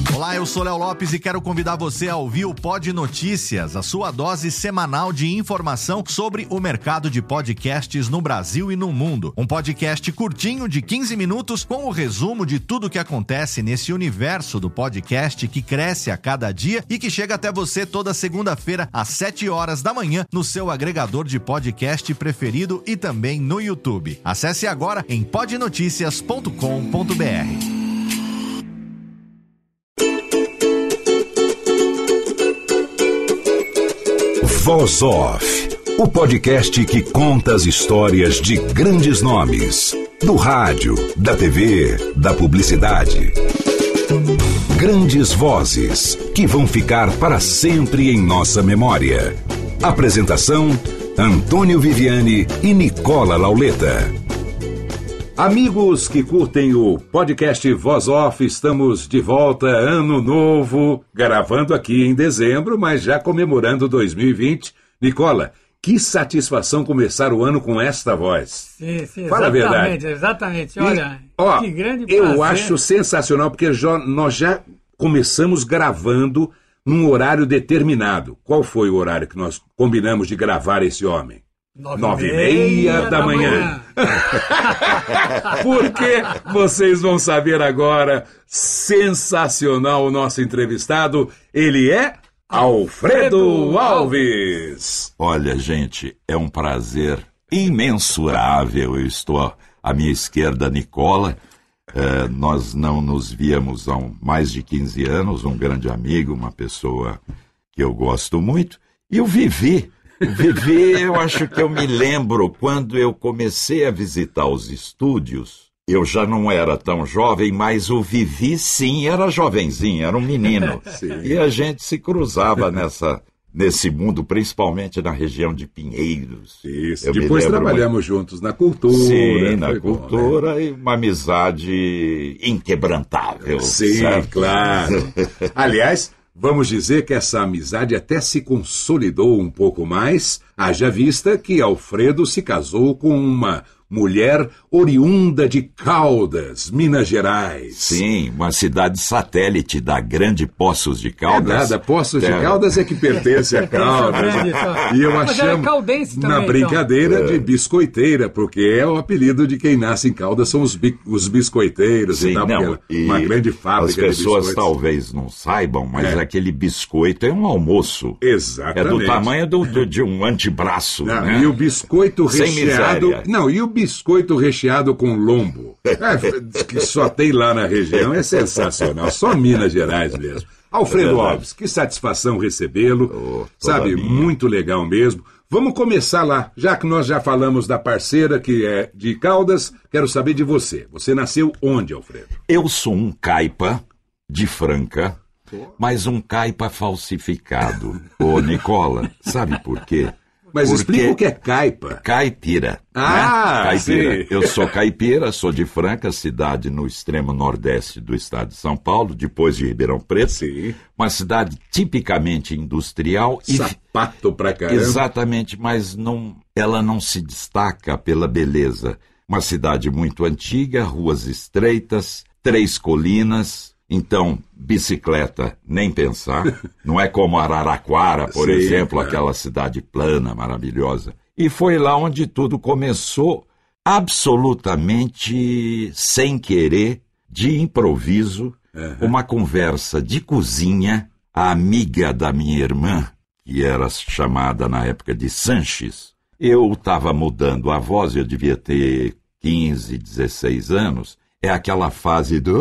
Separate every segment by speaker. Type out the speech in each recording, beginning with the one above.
Speaker 1: Olá, eu sou Léo Lopes e quero convidar você a ouvir o Pod Notícias, a sua dose semanal de informação sobre o mercado de podcasts no Brasil e no mundo. Um podcast curtinho de 15 minutos com o resumo de tudo o que acontece nesse universo do podcast que cresce a cada dia e que chega até você toda segunda-feira às 7 horas da manhã no seu agregador de podcast preferido e também no YouTube. Acesse agora em podnoticias.com.br.
Speaker 2: Voz Off, o podcast que conta as histórias de grandes nomes, do rádio, da TV, da publicidade. Grandes vozes que vão ficar para sempre em nossa memória. Apresentação: Antônio Viviani e Nicola Lauleta. Amigos que curtem o podcast Voz Off, estamos de volta, ano novo, gravando aqui em dezembro, mas já comemorando 2020. Nicola, que satisfação começar o ano com esta voz.
Speaker 3: Sim,
Speaker 2: fala a verdade.
Speaker 3: Exatamente. Olha, que grande
Speaker 2: eu
Speaker 3: prazer.
Speaker 2: acho sensacional, porque nós já começamos gravando num horário determinado. Qual foi o horário que nós combinamos de gravar esse homem? 9h30 da manhã. Porque vocês vão saber agora, sensacional o nosso entrevistado, ele é Alfredo Alves.
Speaker 4: Olha, gente, é um prazer imensurável. Eu estou à minha esquerda, Nicola. Nós não nos víamos há mais de 15 anos, um grande amigo, uma pessoa que eu gosto muito. E o Vivi, eu acho que eu me lembro quando eu comecei a visitar os estúdios. Eu já não era tão jovem, mas o Vivi, sim, era jovenzinho, era um menino. E a gente se cruzava nesse mundo, principalmente na região de Pinheiros.
Speaker 2: Isso, depois trabalhamos juntos na cultura.
Speaker 4: Sim, na cultura, bom, né? E uma amizade inquebrantável.
Speaker 2: Sim, certo? Claro. Aliás, vamos dizer que essa amizade até se consolidou um pouco mais, haja vista que Alfredo se casou com uma mulher oriunda de Caldas, Minas Gerais.
Speaker 4: Sim, uma cidade satélite da grande Poços de Caldas.
Speaker 2: É nada, Poços de Caldas é que pertence a Caldas. E eu a chamo, na brincadeira, então, de biscoiteira, porque é o apelido de quem nasce em Caldas, são os biscoiteiros.
Speaker 4: Sim,
Speaker 2: e tal,
Speaker 4: não, e
Speaker 2: uma grande fábrica de biscoitos.
Speaker 4: As pessoas talvez não saibam, mas aquele biscoito é um almoço.
Speaker 2: Exatamente.
Speaker 4: É do tamanho de um antebraço.
Speaker 2: Não,
Speaker 4: né?
Speaker 2: E o biscoito recheado... E o biscoito recheado com lombo, que só tem lá na região, é sensacional, só Minas Gerais mesmo. Alfredo Alves, que satisfação recebê-lo, sabe, muito legal mesmo. Vamos começar lá, já que nós já falamos da parceira que é de Caldas, quero saber de você. Você nasceu onde, Alfredo?
Speaker 4: Eu sou um caipa de Franca, mas um caipa falsificado. Ô, Nicola, sabe por quê?
Speaker 2: Mas explica o que é caipa.
Speaker 4: Caipira. Caipira. Sim. Eu sou caipira, sou de Franca, cidade no extremo nordeste do estado de São Paulo, depois de Ribeirão Preto.
Speaker 2: Sim.
Speaker 4: Uma cidade tipicamente industrial.
Speaker 2: Sapato pra caramba.
Speaker 4: Exatamente, mas ela não se destaca pela beleza. Uma cidade muito antiga, ruas estreitas, 3 colinas. Então, bicicleta, nem pensar. Não é como Araraquara, por exemplo, aquela cidade plana, maravilhosa. E foi lá onde tudo começou, absolutamente sem querer, de improviso, uma conversa de cozinha. A amiga da minha irmã, que era chamada na época de Sanches, eu estava mudando a voz, eu devia ter 15, 16 anos, é aquela fase do...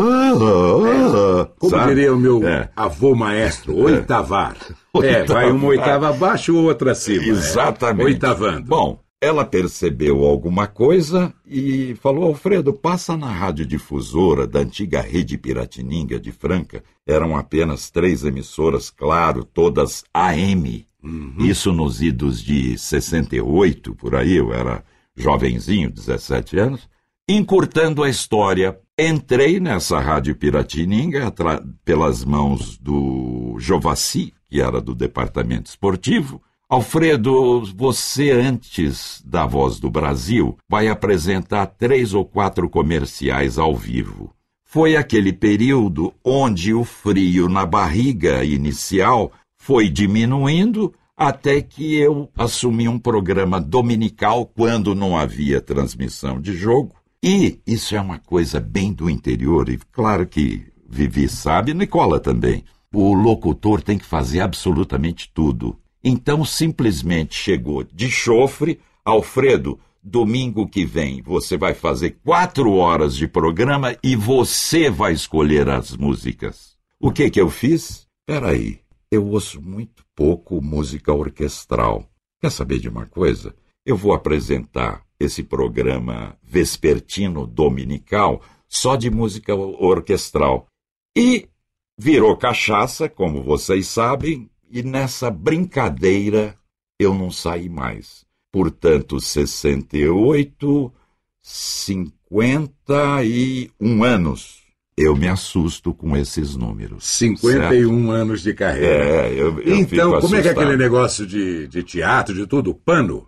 Speaker 2: Como
Speaker 4: sabe?
Speaker 2: diria o meu avô maestro, oitavar. Vai uma oitava abaixo ou outra acima.
Speaker 4: Exatamente.
Speaker 2: Oitavando.
Speaker 4: Bom, ela percebeu alguma coisa e falou: Alfredo, passa na radiodifusora da antiga Rede Piratininga de Franca. Eram apenas 3 emissoras, claro, todas AM. Isso nos idos de 68, por aí, eu era jovenzinho, 17 anos. Encurtando a história, entrei nessa Rádio Piratininga pelas mãos do Jovassi, que era do departamento esportivo. Alfredo, você antes da Voz do Brasil vai apresentar 3 ou 4 comerciais ao vivo. foi aquele período onde o frio na barriga inicial foi diminuindo até que eu assumi um programa dominical quando não havia transmissão de jogo. E isso é uma coisa bem do interior, e claro que Vivi sabe, Nicola também. O locutor tem que fazer absolutamente tudo. Então simplesmente chegou de chofre, Alfredo, domingo que vem você vai fazer 4 horas de programa e você vai escolher as músicas. O que eu fiz? Peraí, eu ouço muito pouco música orquestral. Quer saber de uma coisa? Eu vou apresentar esse programa vespertino dominical só de música orquestral. E virou cachaça, como vocês sabem, e nessa brincadeira eu não saí mais. Portanto, 68, 51 anos. Eu me assusto com esses números.
Speaker 5: 51 certo? Anos de carreira.
Speaker 4: Eu
Speaker 5: então, como é que é aquele negócio de teatro, de tudo? Pano,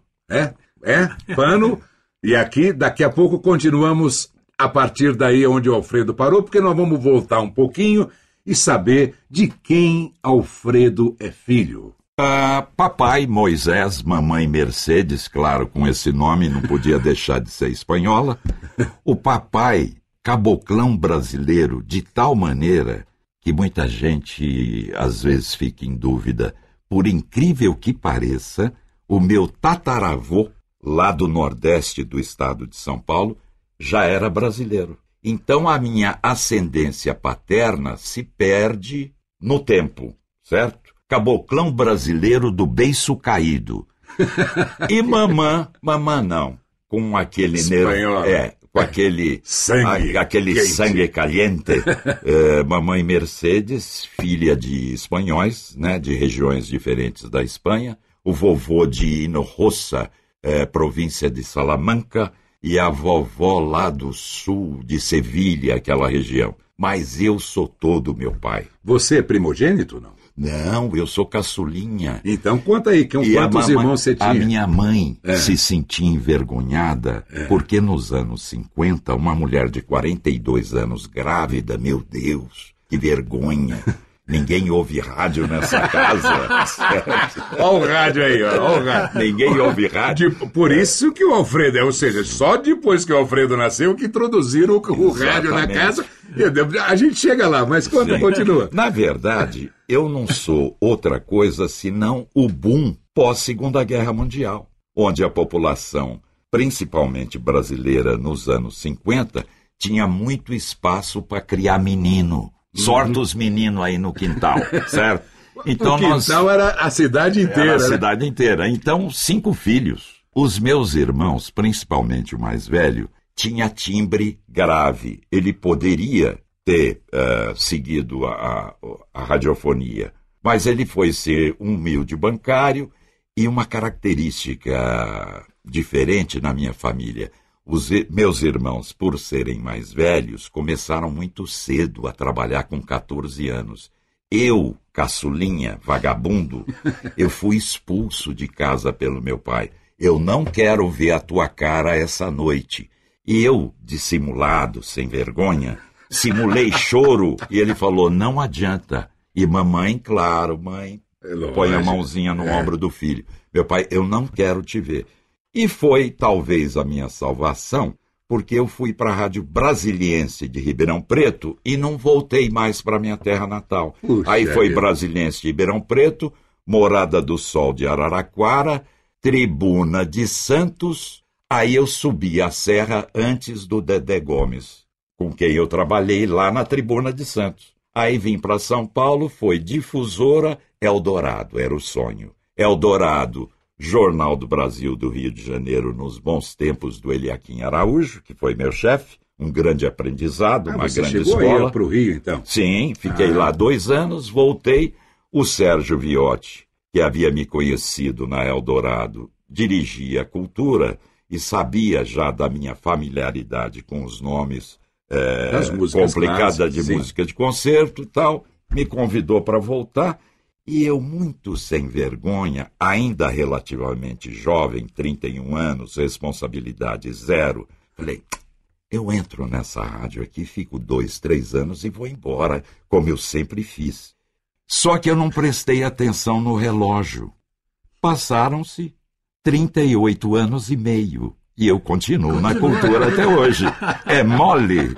Speaker 5: pano. E aqui, daqui a pouco, continuamos a partir daí onde o Alfredo parou, porque nós vamos voltar um pouquinho e saber de quem Alfredo é filho.
Speaker 4: Papai Moisés, mamãe Mercedes, claro, com esse nome não podia deixar de ser espanhola. O papai, caboclão brasileiro, de tal maneira que muita gente às vezes fica em dúvida. Por incrível que pareça, o meu tataravô, lá do Nordeste do estado de São Paulo, já era brasileiro. Então a minha ascendência paterna se perde no tempo, certo? Caboclão brasileiro do beiço caído. E mamã não, com aquele com aquele sangue caliente. Mamãe Mercedes, filha de espanhóis, né, de regiões diferentes da Espanha. O vovô de Hinojosa, província de Salamanca, e a vovó lá do sul de Sevilha, aquela região. Mas eu sou todo meu pai.
Speaker 5: Você é primogênito, não?
Speaker 4: Não, eu sou caçulinha.
Speaker 5: Então conta aí, quantos irmãos você tinha?
Speaker 4: A minha mãe se sentia envergonhada, porque nos anos 50, uma mulher de 42 anos grávida, meu Deus, que vergonha. Ninguém ouve rádio nessa casa.
Speaker 5: Olha o rádio aí, olha o rádio.
Speaker 4: Ninguém ouve rádio.
Speaker 5: Por isso que o Alfredo, ou seja, só depois que o Alfredo nasceu que introduziram o rádio na casa. A gente chega lá, mas continua.
Speaker 4: Na verdade, eu não sou outra coisa senão o boom pós-Segunda Guerra Mundial, onde a população, principalmente brasileira nos anos 50, tinha muito espaço para criar menino. Sorte os meninos aí no quintal, certo?
Speaker 5: Então, o quintal era a cidade inteira.
Speaker 4: Era a cidade inteira. Então, 5 filhos. Os meus irmãos, principalmente o mais velho, tinha timbre grave. Ele poderia ter seguido a radiofonia, mas ele foi ser um humilde bancário e uma característica diferente na minha família. Os meus irmãos, por serem mais velhos, começaram muito cedo a trabalhar com 14 anos. Eu, caçulinha, vagabundo, eu fui expulso de casa pelo meu pai. Eu não quero ver a tua cara essa noite. E eu, dissimulado, sem vergonha, simulei choro e ele falou, não adianta. E mamãe, claro, mãe, põe a mãozinha no ombro do filho. Meu pai, eu não quero te ver. E foi, talvez, a minha salvação, porque eu fui para a Rádio Brasiliense de Ribeirão Preto e não voltei mais para minha terra natal. Aí foi Brasiliense de Ribeirão Preto, Morada do Sol de Araraquara, Tribuna de Santos. Aí eu subi a serra antes do Dedé Gomes, com quem eu trabalhei lá na Tribuna de Santos. Aí vim para São Paulo, foi Difusora Eldorado, era o sonho. Eldorado, Jornal do Brasil do Rio de Janeiro, nos bons tempos do Eliakim Araújo, que foi meu chefe, um grande aprendizado, uma grande escola. Você
Speaker 5: chegou para o Rio, então?
Speaker 4: Sim, fiquei lá 2 anos, voltei. O Sérgio Viotti, que havia me conhecido na Eldorado, dirigia a cultura e sabia já da minha familiaridade com os nomes complicados de música de concerto e tal, me convidou para voltar. E eu, muito sem vergonha, ainda relativamente jovem, 31 anos, responsabilidade zero, falei, eu entro nessa rádio aqui, fico 2, 3 anos e vou embora, como eu sempre fiz. Só que eu não prestei atenção no relógio. Passaram-se 38 anos e meio. E eu continuo na cultura até hoje. É mole.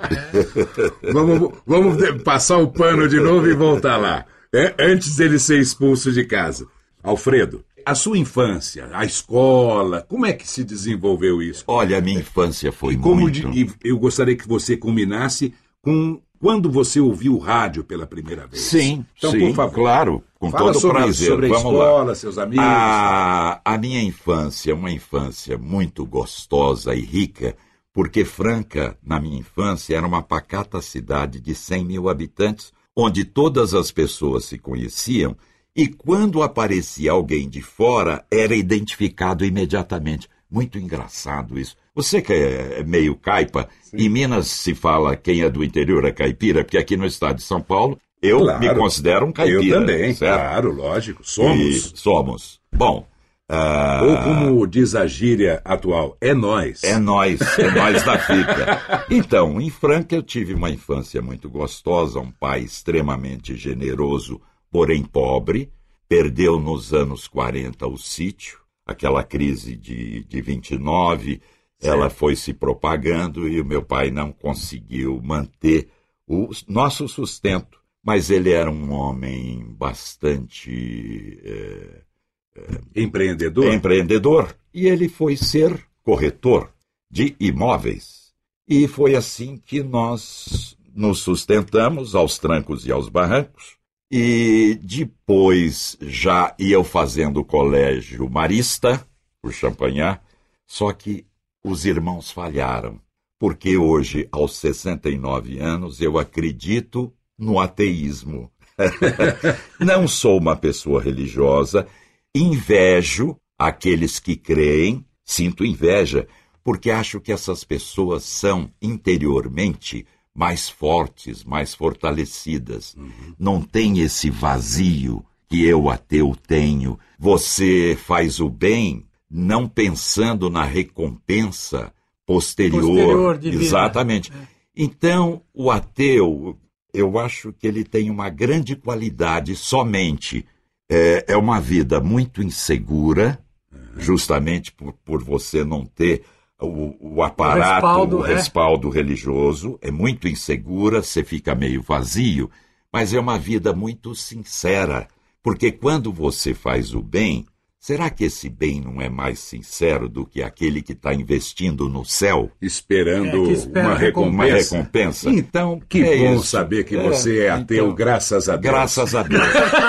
Speaker 5: Vamos passar o pano de novo e voltar lá. Antes dele ser expulso de casa. Alfredo, a sua infância, a escola, como é que se desenvolveu isso?
Speaker 4: Olha, a minha infância foi
Speaker 5: Eu gostaria que você culminasse com quando você ouviu o rádio pela primeira vez.
Speaker 4: Sim,
Speaker 5: então,
Speaker 4: sim,
Speaker 5: por favor,
Speaker 4: claro, com todo prazer.
Speaker 5: Sobre a escola, seus amigos.
Speaker 4: A minha infância é uma infância muito gostosa e rica, porque Franca, na minha infância, era uma pacata cidade de 100 mil habitantes, onde todas as pessoas se conheciam, e quando aparecia alguém de fora, era identificado imediatamente. Muito engraçado isso. Você que é meio caipa, sim. Em Minas se fala quem é do interior é caipira, porque aqui no estado de São Paulo, eu me considero um caipira.
Speaker 5: Eu também,
Speaker 4: certo?
Speaker 5: Claro, lógico. Somos.
Speaker 4: Bom...
Speaker 5: Ou como diz a gíria atual, é nós.
Speaker 4: É nós da fita. Então, em Franca eu tive uma infância muito gostosa, um pai extremamente generoso, porém pobre, perdeu nos anos 40 o sítio, aquela crise de 29, certo. Ela foi se propagando e o meu pai não conseguiu manter o nosso sustento, mas ele era um homem bastante... Empreendedor, e ele foi ser corretor de imóveis. E foi assim que nós nos sustentamos aos trancos e aos barrancos. E depois já ia fazendo o colégio marista, o Champagnat, só que os irmãos falharam, porque hoje, aos 69 anos, eu acredito no ateísmo. Não sou uma pessoa religiosa, invejo aqueles que creem, sinto inveja, porque acho que essas pessoas são interiormente mais fortes, mais fortalecidas. Não tem esse vazio que eu, ateu, tenho. Você faz o bem não pensando na recompensa posterior de vida. Exatamente. Então, o ateu, eu acho que ele tem uma grande qualidade somente. É uma vida muito insegura, justamente por você não ter o aparato, o respaldo religioso. É muito insegura, você fica meio vazio, mas é uma vida muito sincera, porque quando você faz o bem, será que esse bem não é mais sincero do que aquele que está investindo no céu?
Speaker 5: Esperando uma recompensa.
Speaker 4: Então,
Speaker 5: que bom saber que você é ateu, então, graças a Deus.
Speaker 4: Graças a Deus.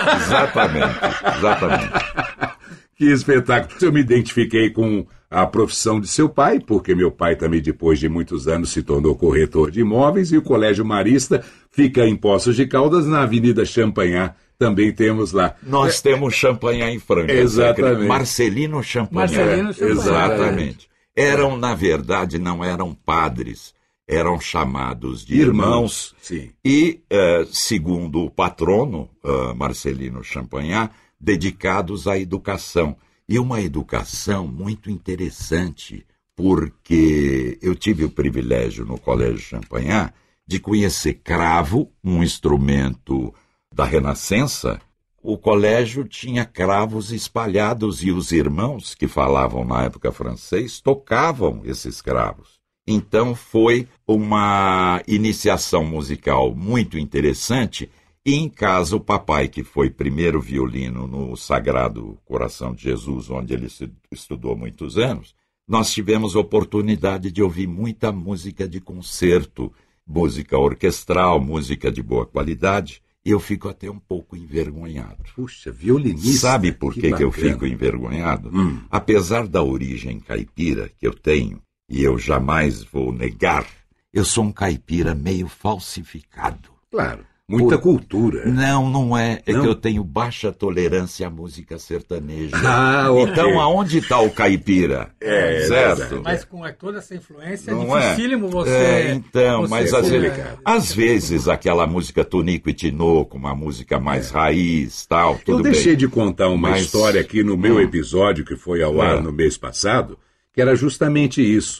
Speaker 4: Exatamente.
Speaker 5: Que espetáculo. Eu me identifiquei com a profissão de seu pai, porque meu pai também, depois de muitos anos, se tornou corretor de imóveis, e o Colégio Marista fica em Poços de Caldas, na Avenida Champagnat. Também temos lá.
Speaker 4: Nós temos Champagnat em Franca.
Speaker 5: Exatamente.
Speaker 4: Marcelino Champagnat. Exatamente. Na verdade, não eram padres, eram chamados de irmãos.
Speaker 5: Sim.
Speaker 4: E, segundo o patrono, Marcelino Champagnat, dedicados à educação. E uma educação muito interessante, porque eu tive o privilégio no Colégio Champagnat de conhecer cravo, um instrumento da Renascença. O colégio tinha cravos espalhados e os irmãos, que falavam na época francês, tocavam esses cravos. Então foi uma iniciação musical muito interessante. E em casa, o papai, que foi primeiro violino no Sagrado Coração de Jesus, onde ele estudou muitos anos, nós tivemos oportunidade de ouvir muita música de concerto, música orquestral, música de boa qualidade. E eu fico até um pouco envergonhado.
Speaker 5: Puxa, violinista.
Speaker 4: Sabe por que eu fico envergonhado? Apesar da origem caipira que eu tenho, e eu jamais vou negar, eu sou um caipira meio falsificado.
Speaker 5: Claro. Muita cultura.
Speaker 4: Não é. É que eu tenho baixa tolerância à música sertaneja.
Speaker 5: Okay.
Speaker 4: Então, aonde está o caipira? Certo?
Speaker 3: Mas com toda essa influência, é dificílimo você...
Speaker 4: Mas às vezes aquela música Tonico e Tinoco, uma música mais raiz, tal, tudo bem.
Speaker 5: Eu deixei de contar uma história aqui no meu episódio, que foi ao ar no mês passado, que era justamente isso.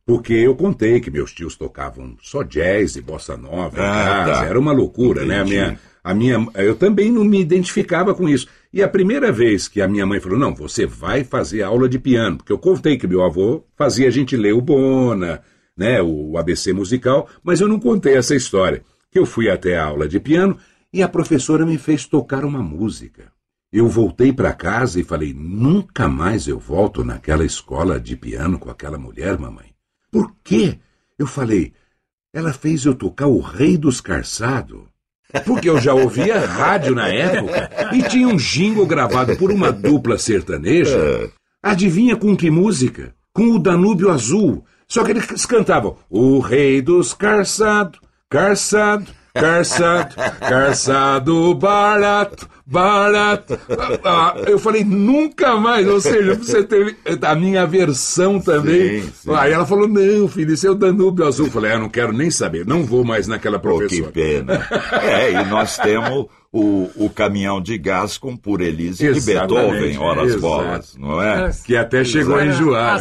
Speaker 5: Porque eu contei que meus tios tocavam só jazz e bossa nova em casa. Tá. Era uma loucura, entendi, né? Eu também não me identificava com isso. E a primeira vez que a minha mãe falou, não, você vai fazer aula de piano, porque eu contei que meu avô fazia a gente ler o Bona, né, o ABC musical, mas eu não contei essa história. Que eu fui até a aula de piano e a professora me fez tocar uma música. Eu voltei para casa e falei, nunca mais eu volto naquela escola de piano com aquela mulher, mamãe. Por quê? Eu falei, ela fez eu tocar o Rei dos Carçados. Porque eu já ouvia rádio na época e tinha um jingle gravado por uma dupla sertaneja. Adivinha com que música? Com o Danúbio Azul. Só que eles cantavam, o Rei dos Carçados, Carçado, Carçado, Carçado barato, barato. Eu falei, nunca mais. Ou seja, você teve a minha versão também. Sim, sim. Aí ela falou, não, filho, isso é o Danúbio Azul. Eu falei, não quero nem saber, não vou mais naquela professora.
Speaker 4: Que pena. E nós temos o caminhão de gás com Por Elise de Beethoven, horas bolas, não é?
Speaker 5: Que até chegou a enjoar.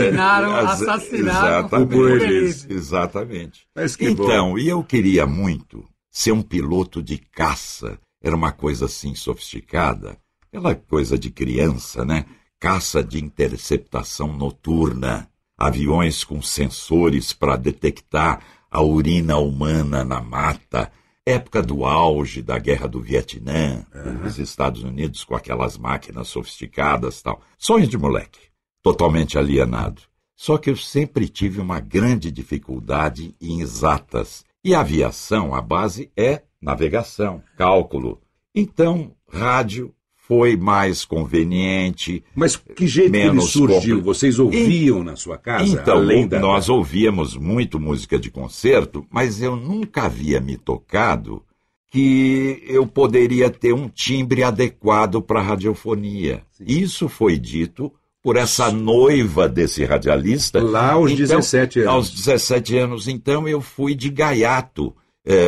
Speaker 3: Assassinaram
Speaker 4: o Por Elise. Exatamente.
Speaker 5: Mas que
Speaker 4: então,
Speaker 5: bom.
Speaker 4: E eu queria muito ser um piloto de caça. Era uma coisa assim sofisticada, aquela coisa de criança, né? Caça de interceptação noturna, aviões com sensores para detectar a urina humana na mata, época do auge da Guerra do Vietnã, os Estados Unidos com aquelas máquinas sofisticadas e tal. Sonho de moleque, totalmente alienado. Só que eu sempre tive uma grande dificuldade em exatas. E a aviação, a base é navegação, cálculo. Então, rádio foi mais conveniente.
Speaker 5: Mas que jeito que ele surgiu? Vocês ouviam na sua casa?
Speaker 4: Então, nós ouvíamos muito música de concerto, mas eu nunca havia me tocado que eu poderia ter um timbre adequado para a radiofonia. Sim. Isso foi dito por essa noiva desse radialista.
Speaker 5: Lá aos 17 anos.
Speaker 4: Aos 17 anos. Então, eu fui de gaiato.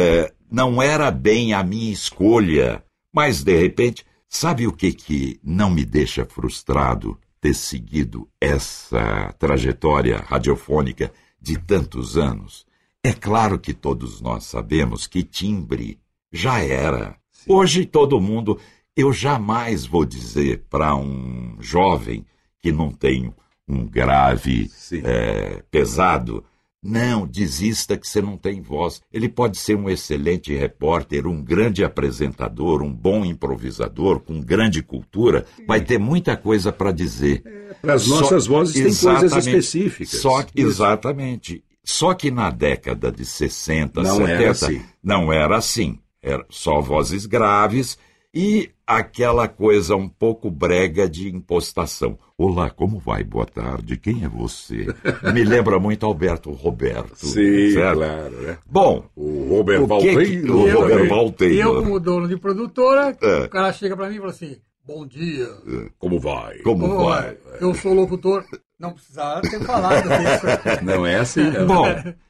Speaker 4: Não era bem a minha escolha, mas, de repente, sabe o que não me deixa frustrado ter seguido essa trajetória radiofônica de tantos anos? É claro que todos nós sabemos que timbre já era. Sim. Hoje todo mundo... Eu jamais vou dizer para um jovem que não tem um grave pesado... Não, desista que você não tem voz. Ele pode ser um excelente repórter, um grande apresentador, um bom improvisador, com grande cultura, vai ter muita coisa para dizer.
Speaker 5: Para as nossas vozes tem coisas específicas.
Speaker 4: Exatamente. Só que na década de 60, 70, não era assim. Era só vozes graves e aquela coisa um pouco brega de impostação. Olá, como vai? Boa tarde. Quem é você? Me lembra muito Alberto Roberto.
Speaker 5: Sim, certo? Claro. Né?
Speaker 4: Bom,
Speaker 5: o Robert Valteiro.
Speaker 3: Eu, como dono de produtora, o cara chega pra mim e fala assim, bom dia.
Speaker 5: Como vai?
Speaker 4: Como vai?
Speaker 3: Eu sou locutor. Não precisava ter falado isso.
Speaker 5: Não é assim, não.
Speaker 4: Bom,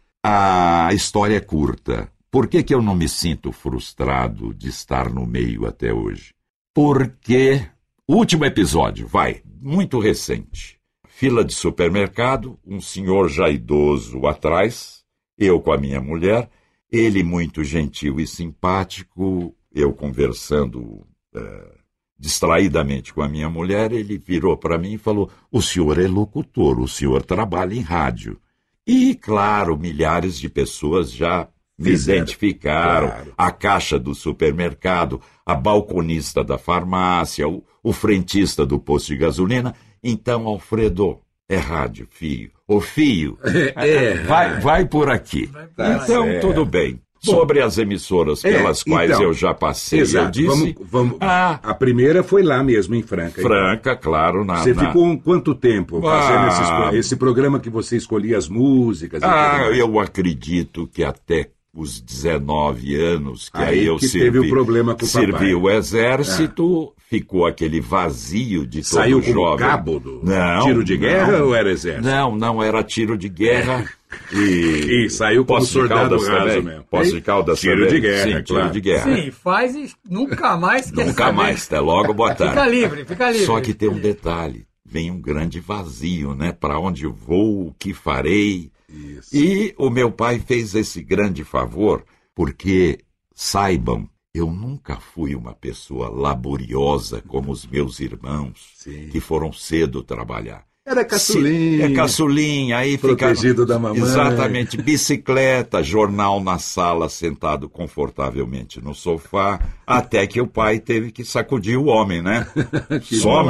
Speaker 4: a história é curta. Por que eu não me sinto frustrado de estar no meio até hoje? Porque... Último episódio, muito recente. Fila de supermercado, um senhor já idoso atrás, eu com a minha mulher, ele muito gentil e simpático, eu conversando distraidamente com a minha mulher, ele virou para mim e falou, o senhor é locutor, o senhor trabalha em rádio. E, claro, milhares de pessoas já me identificaram, claro. A caixa do supermercado, a balconista da farmácia, o frentista do posto de gasolina. Então, Alfredo, é rádio, filho. Ô, filho, vai por aqui. Então, tudo bem. Bom, sobre as emissoras pelas quais eu já passei,
Speaker 5: exato.
Speaker 4: Eu disse...
Speaker 5: A primeira foi lá mesmo, em Franca.
Speaker 4: Franca, claro.
Speaker 5: Você ficou quanto tempo fazendo esse programa que você escolhia as músicas?
Speaker 4: Eu acredito que até os 19 anos, que aí eu
Speaker 5: teve o problema com o papai.
Speaker 4: Servi o exército, ficou aquele vazio de todo
Speaker 5: Saiu
Speaker 4: jovem.
Speaker 5: Saiu como cabo do tiro de guerra ou era exército?
Speaker 4: Não, era tiro de guerra.
Speaker 5: E saiu como soldado raso mesmo.
Speaker 4: Poços de Caldas
Speaker 5: tiro
Speaker 4: também.
Speaker 5: De guerra,
Speaker 4: sim,
Speaker 5: claro.
Speaker 4: Tiro de guerra.
Speaker 3: Sim, faz e nunca mais quer
Speaker 4: Nunca
Speaker 3: saber.
Speaker 4: mais, até logo, boa tarde.
Speaker 3: Fica livre.
Speaker 4: Só que tem um detalhe, vem um grande vazio, né? Para onde eu vou, o que farei?
Speaker 5: Isso.
Speaker 4: E o meu pai fez esse grande favor, porque, saibam, eu nunca fui uma pessoa laboriosa como os meus irmãos,
Speaker 5: Sim.
Speaker 4: que foram cedo trabalhar.
Speaker 5: Era caçulinha.
Speaker 4: É caçulinha, aí
Speaker 5: protegido da mamãe.
Speaker 4: Exatamente, bicicleta, jornal na sala, sentado confortavelmente no sofá, até que o pai teve que sacudir o homem, né? Some,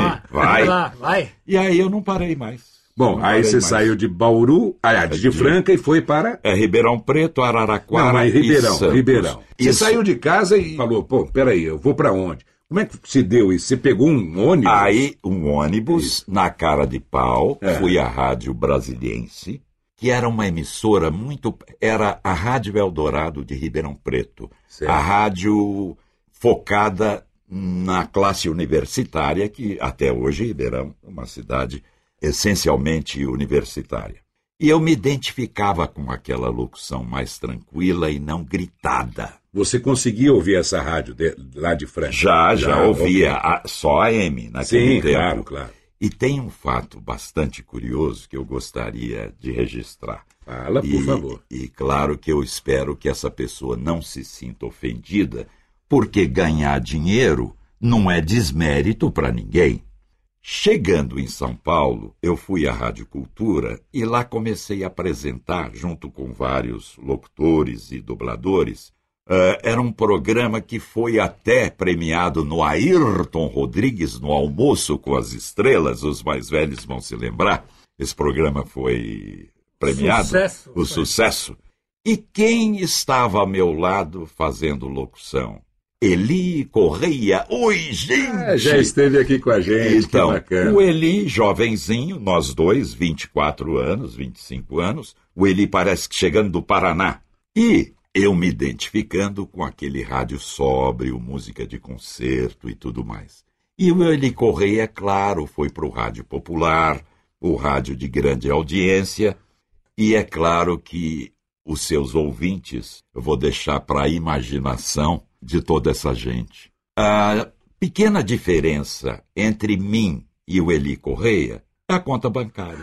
Speaker 4: vai. E aí eu não parei mais.
Speaker 5: Bom, aí você saiu de Bauru, de Franca e foi para...
Speaker 4: Ribeirão Preto, Araraquara
Speaker 5: Ribeirão. Você saiu de casa e falou, peraí, eu vou para onde? Como é que se deu isso? Você pegou um ônibus?
Speaker 4: Aí, um ônibus, na cara de pau, fui à Rádio Brasiliense, que era uma emissora era a Rádio Eldorado de Ribeirão Preto.
Speaker 5: Certo.
Speaker 4: A rádio focada na classe universitária, que até hoje Ribeirão é uma cidade essencialmente universitária. E eu me identificava com aquela locução mais tranquila e não gritada.
Speaker 5: Você conseguia ouvir essa rádio lá de Franca?
Speaker 4: Já ouvia, só a AM naquele tempo.
Speaker 5: Claro.
Speaker 4: E tem um fato bastante curioso que eu gostaria de registrar.
Speaker 5: Fala, por favor.
Speaker 4: E claro que eu espero que essa pessoa não se sinta ofendida, porque ganhar dinheiro não é desmérito para ninguém. Chegando em São Paulo, eu fui à Rádio Cultura e lá comecei a apresentar, junto com vários locutores e dubladores, era um programa que foi até premiado no Ayrton Rodrigues, no Almoço com as Estrelas, os mais velhos vão se lembrar. Esse programa foi premiado. Sucesso. E quem estava ao meu lado fazendo locução? Eli Correia. Oi, gente!
Speaker 5: Já esteve aqui com a gente,
Speaker 4: então,
Speaker 5: que bacana.
Speaker 4: O Eli, jovenzinho, nós dois, 24 anos, 25 anos, o Eli parece que chegando do Paraná. E eu me identificando com aquele rádio sóbrio, música de concerto e tudo mais. E o Eli Correia, claro, foi para o rádio popular, o rádio de grande audiência, e é claro que os seus ouvintes, eu vou deixar para a imaginação de toda essa gente. A pequena diferença entre mim e o Eli Correia é a conta bancária.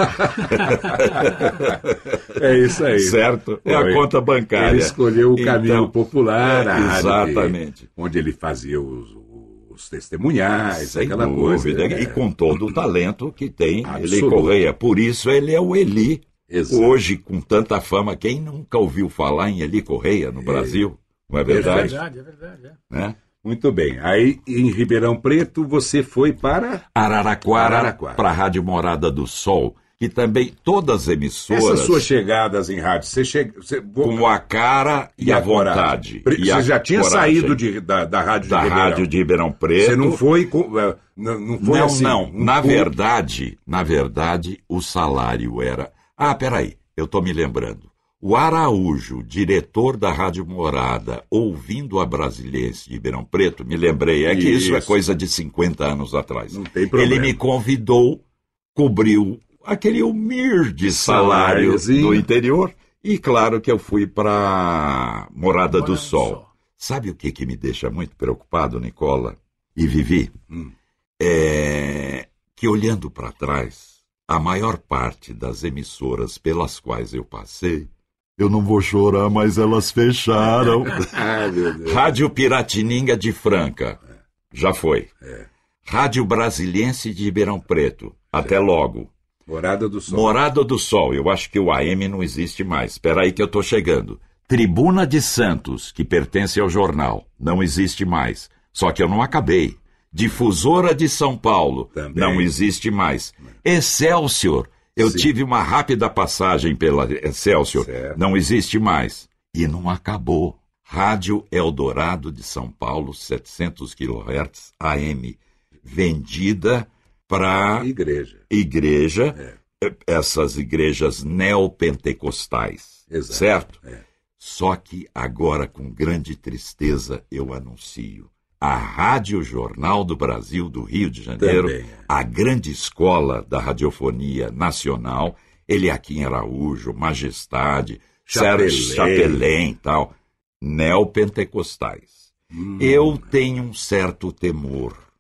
Speaker 5: É isso aí.
Speaker 4: Certo? É a conta bancária.
Speaker 5: Ele escolheu o caminho popular,
Speaker 4: exatamente.
Speaker 5: Onde ele fazia os testemunhais,
Speaker 4: sem
Speaker 5: aquela
Speaker 4: dúvida,
Speaker 5: coisa.
Speaker 4: E com todo o talento que tem Eli Correia. Por isso ele é o Eli.
Speaker 5: Exato.
Speaker 4: Hoje, com tanta fama, quem nunca ouviu falar em Eli Correia no Brasil? Não é verdade?
Speaker 3: É verdade.
Speaker 4: Né?
Speaker 5: Muito bem. Aí, em Ribeirão Preto, você foi para...
Speaker 4: Araraquara. Para a Rádio Morada do Sol, que também todas as emissoras...
Speaker 5: Essas suas chegadas em rádio,
Speaker 4: com a cara e a vontade.
Speaker 5: Você já tinha saído da Rádio de Ribeirão? Da
Speaker 4: Rádio de Ribeirão Preto.
Speaker 5: Você não foi... Não foi assim?
Speaker 4: Não. Na verdade, o salário era... peraí, eu estou me lembrando. O Araújo, diretor da Rádio Morada, ouvindo a Brasiliense de Ribeirão Preto, me lembrei, que isso é coisa de 50 anos atrás.
Speaker 5: Não tem problema.
Speaker 4: Ele me convidou, cobriu aquele humilde salário do interior, e claro que eu fui para Morada do Sol. Sabe o que me deixa muito preocupado, Nicola e Vivi? Que olhando para trás, a maior parte das emissoras pelas quais eu passei, eu não vou chorar, mas elas fecharam.
Speaker 5: Meu Deus.
Speaker 4: Rádio Piratininga de Franca, já foi. Rádio Brasiliense de Ribeirão Preto, até logo.
Speaker 5: Morada do Sol.
Speaker 4: Morada do Sol, eu acho que o AM não existe mais. Espera aí que eu estou chegando. Tribuna de Santos, que pertence ao jornal, não existe mais. Só que eu não acabei. Difusora de São Paulo,
Speaker 5: também
Speaker 4: não existe mais. Excelsior, eu tive uma rápida passagem pela Excelsior,
Speaker 5: certo.
Speaker 4: Não existe mais. E não acabou. Rádio Eldorado de São Paulo, 700 kHz AM, vendida para igreja, essas igrejas neopentecostais, certo? Só que agora, com grande tristeza, eu anuncio. A Rádio Jornal do Brasil do Rio de Janeiro, a grande escola da radiofonia nacional, ele aqui em Araújo, Majestade, Chapelém e tal, neopentecostais. Eu tenho um certo temor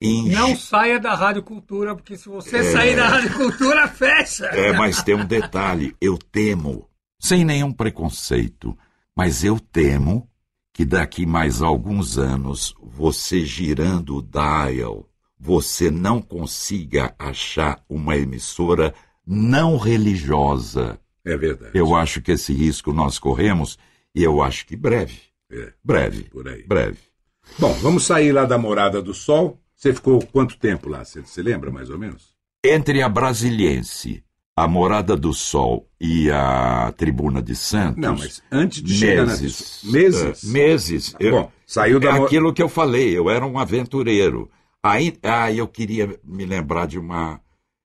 Speaker 3: Não saia da Rádio Cultura, porque se você sair da Rádio Cultura, fecha.
Speaker 4: Mas tem um detalhe, eu temo, sem nenhum preconceito, mas eu temo que daqui mais alguns anos, você girando o dial, você não consiga achar uma emissora não religiosa.
Speaker 5: É verdade.
Speaker 4: Eu acho que esse risco nós corremos, e eu acho que breve. Breve.
Speaker 5: Por aí.
Speaker 4: Breve.
Speaker 5: Bom, vamos sair lá da Morada do Sol. Você ficou quanto tempo lá? Você lembra, mais ou menos?
Speaker 4: Entre a Brasiliense, a Morada do Sol e a Tribuna de Santos...
Speaker 5: Não, mas antes de chegar
Speaker 4: meses.
Speaker 5: Meses?
Speaker 4: Bom,
Speaker 5: saiu da...
Speaker 4: aquilo que eu falei, eu era um aventureiro. Aí eu queria me lembrar de uma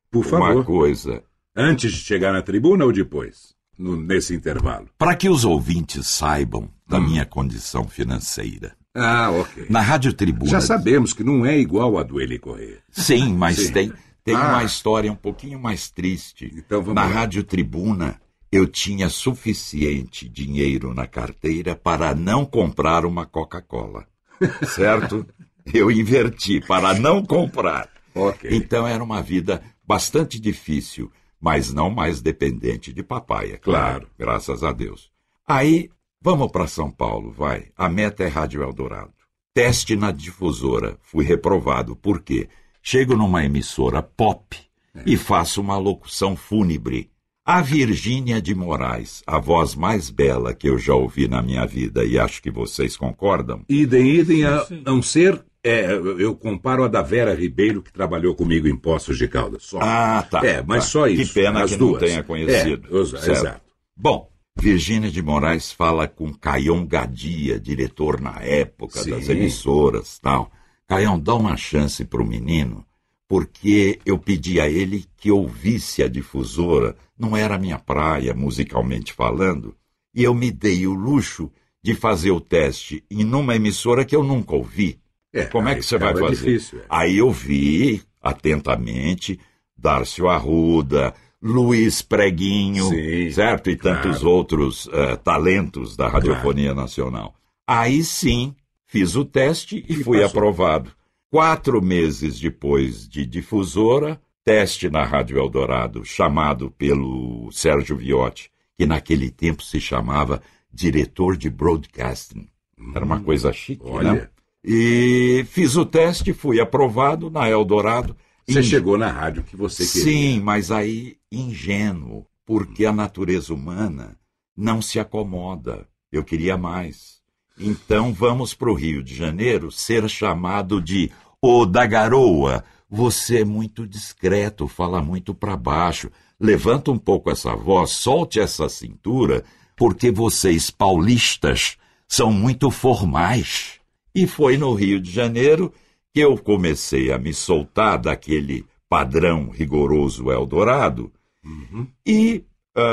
Speaker 4: coisa.
Speaker 5: Antes de chegar na Tribuna ou depois? Nesse intervalo?
Speaker 4: Para que os ouvintes saibam da minha condição financeira.
Speaker 5: Ok.
Speaker 4: Na Rádio Tribuna...
Speaker 5: Já sabemos que não é igual a do Eli Corrêa.
Speaker 4: Sim, mas tem uma história um pouquinho mais triste.
Speaker 5: Então vamos
Speaker 4: na
Speaker 5: lá.
Speaker 4: Rádio Tribuna, eu tinha suficiente dinheiro na carteira para não comprar uma Coca-Cola. Certo? Eu inverti para não comprar.
Speaker 5: Ok.
Speaker 4: Então era uma vida bastante difícil, mas não mais dependente de papai, é claro. Graças a Deus. Aí... Vamos para São Paulo, vai. A meta é Rádio Eldorado. Teste na difusora. Fui reprovado. Por quê? Chego numa emissora pop e faço uma locução fúnebre. A Virgínia de Moraes, a voz mais bela que eu já ouvi na minha vida, e acho que vocês concordam.
Speaker 5: Idem a não ser... eu comparo a da Vera Ribeiro, que trabalhou comigo em Poços de Caldas. Só.
Speaker 4: Tá.
Speaker 5: Mas só isso.
Speaker 4: Que pena
Speaker 5: as
Speaker 4: que
Speaker 5: duas.
Speaker 4: não tenha conhecido.
Speaker 5: Exato.
Speaker 4: Bom... Virgínia de Moraes fala com Caion Gadia, diretor na época das emissoras, tal. Caion, dá uma chance para o menino, porque eu pedi a ele que ouvisse a difusora, não era minha praia, musicalmente falando, e eu me dei o luxo de fazer o teste em uma emissora que eu nunca ouvi. Como é que você vai fazer?
Speaker 5: Difícil,
Speaker 4: Aí eu vi, atentamente, Dárcio Arruda... Luiz Preguinho, certo? E tantos outros talentos da radiofonia nacional. Aí sim, fiz o teste e fui aprovado. 4 meses depois de difusora, teste na Rádio Eldorado, chamado pelo Sérgio Viotti, que naquele tempo se chamava diretor de broadcasting. Era uma coisa chique, né? E fiz o teste, fui aprovado na Eldorado.
Speaker 5: Você chegou na rádio que você queria.
Speaker 4: Sim, mas aí ingênuo, porque a natureza humana não se acomoda. Eu queria mais. Então vamos para o Rio de Janeiro ser chamado de o da garoa. Você é muito discreto, fala muito para baixo. Levanta um pouco essa voz, solte essa cintura, porque vocês paulistas são muito formais. E foi no Rio de Janeiro que eu comecei a me soltar daquele padrão rigoroso Eldorado e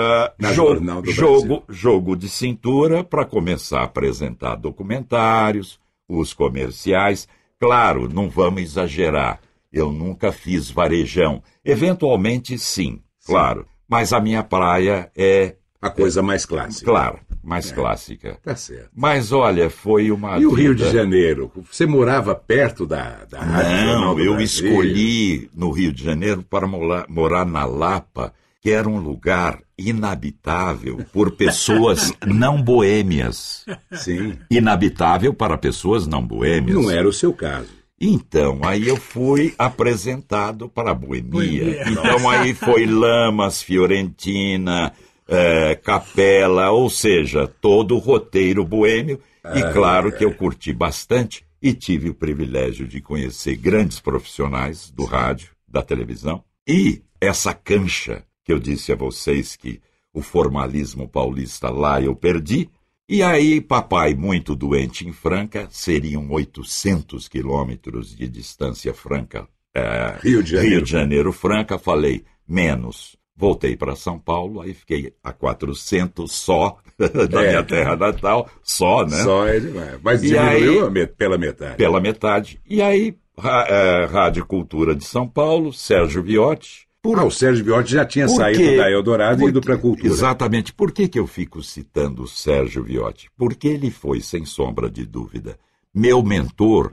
Speaker 4: jogo de cintura para começar a apresentar documentários, os comerciais. Claro, não vamos exagerar, eu nunca fiz varejão. Eventualmente, sim, claro, mas a minha praia é...
Speaker 5: A coisa mais clássica.
Speaker 4: Claro, mais clássica.
Speaker 5: Tá certo.
Speaker 4: Mas olha, foi uma...
Speaker 5: E o Rio de Janeiro? Você morava perto da Rádio Jornal do
Speaker 4: eu
Speaker 5: Brasil?
Speaker 4: Escolhi no Rio de Janeiro para morar na Lapa, que era um lugar inabitável por pessoas não boêmias.
Speaker 5: Sim.
Speaker 4: Inabitável para pessoas não boêmias.
Speaker 5: Não era o seu caso.
Speaker 4: Então, aí eu fui apresentado para a boemia. Então aí foi Lamas, Fiorentina... Capela, ou seja, todo o roteiro boêmio, e claro que eu curti bastante e tive o privilégio de conhecer grandes profissionais do rádio, da televisão, e essa cancha que eu disse a vocês que o formalismo paulista lá eu perdi, e aí papai muito doente em Franca, seriam 800 quilômetros de distância Franca, Rio de Janeiro, Franca, falei, menos. Voltei para São Paulo, aí fiquei a 400 só da minha terra natal, só, né?
Speaker 5: Só é demais. Mas diminuiu pela metade.
Speaker 4: Pela metade. E aí, Rádio Cultura de São Paulo, Sérgio Viotti.
Speaker 5: O Sérgio Viotti já tinha saído da Eldorado e ido para a Cultura.
Speaker 4: Exatamente. Por que eu fico citando o Sérgio Viotti? Porque ele foi, sem sombra de dúvida, meu mentor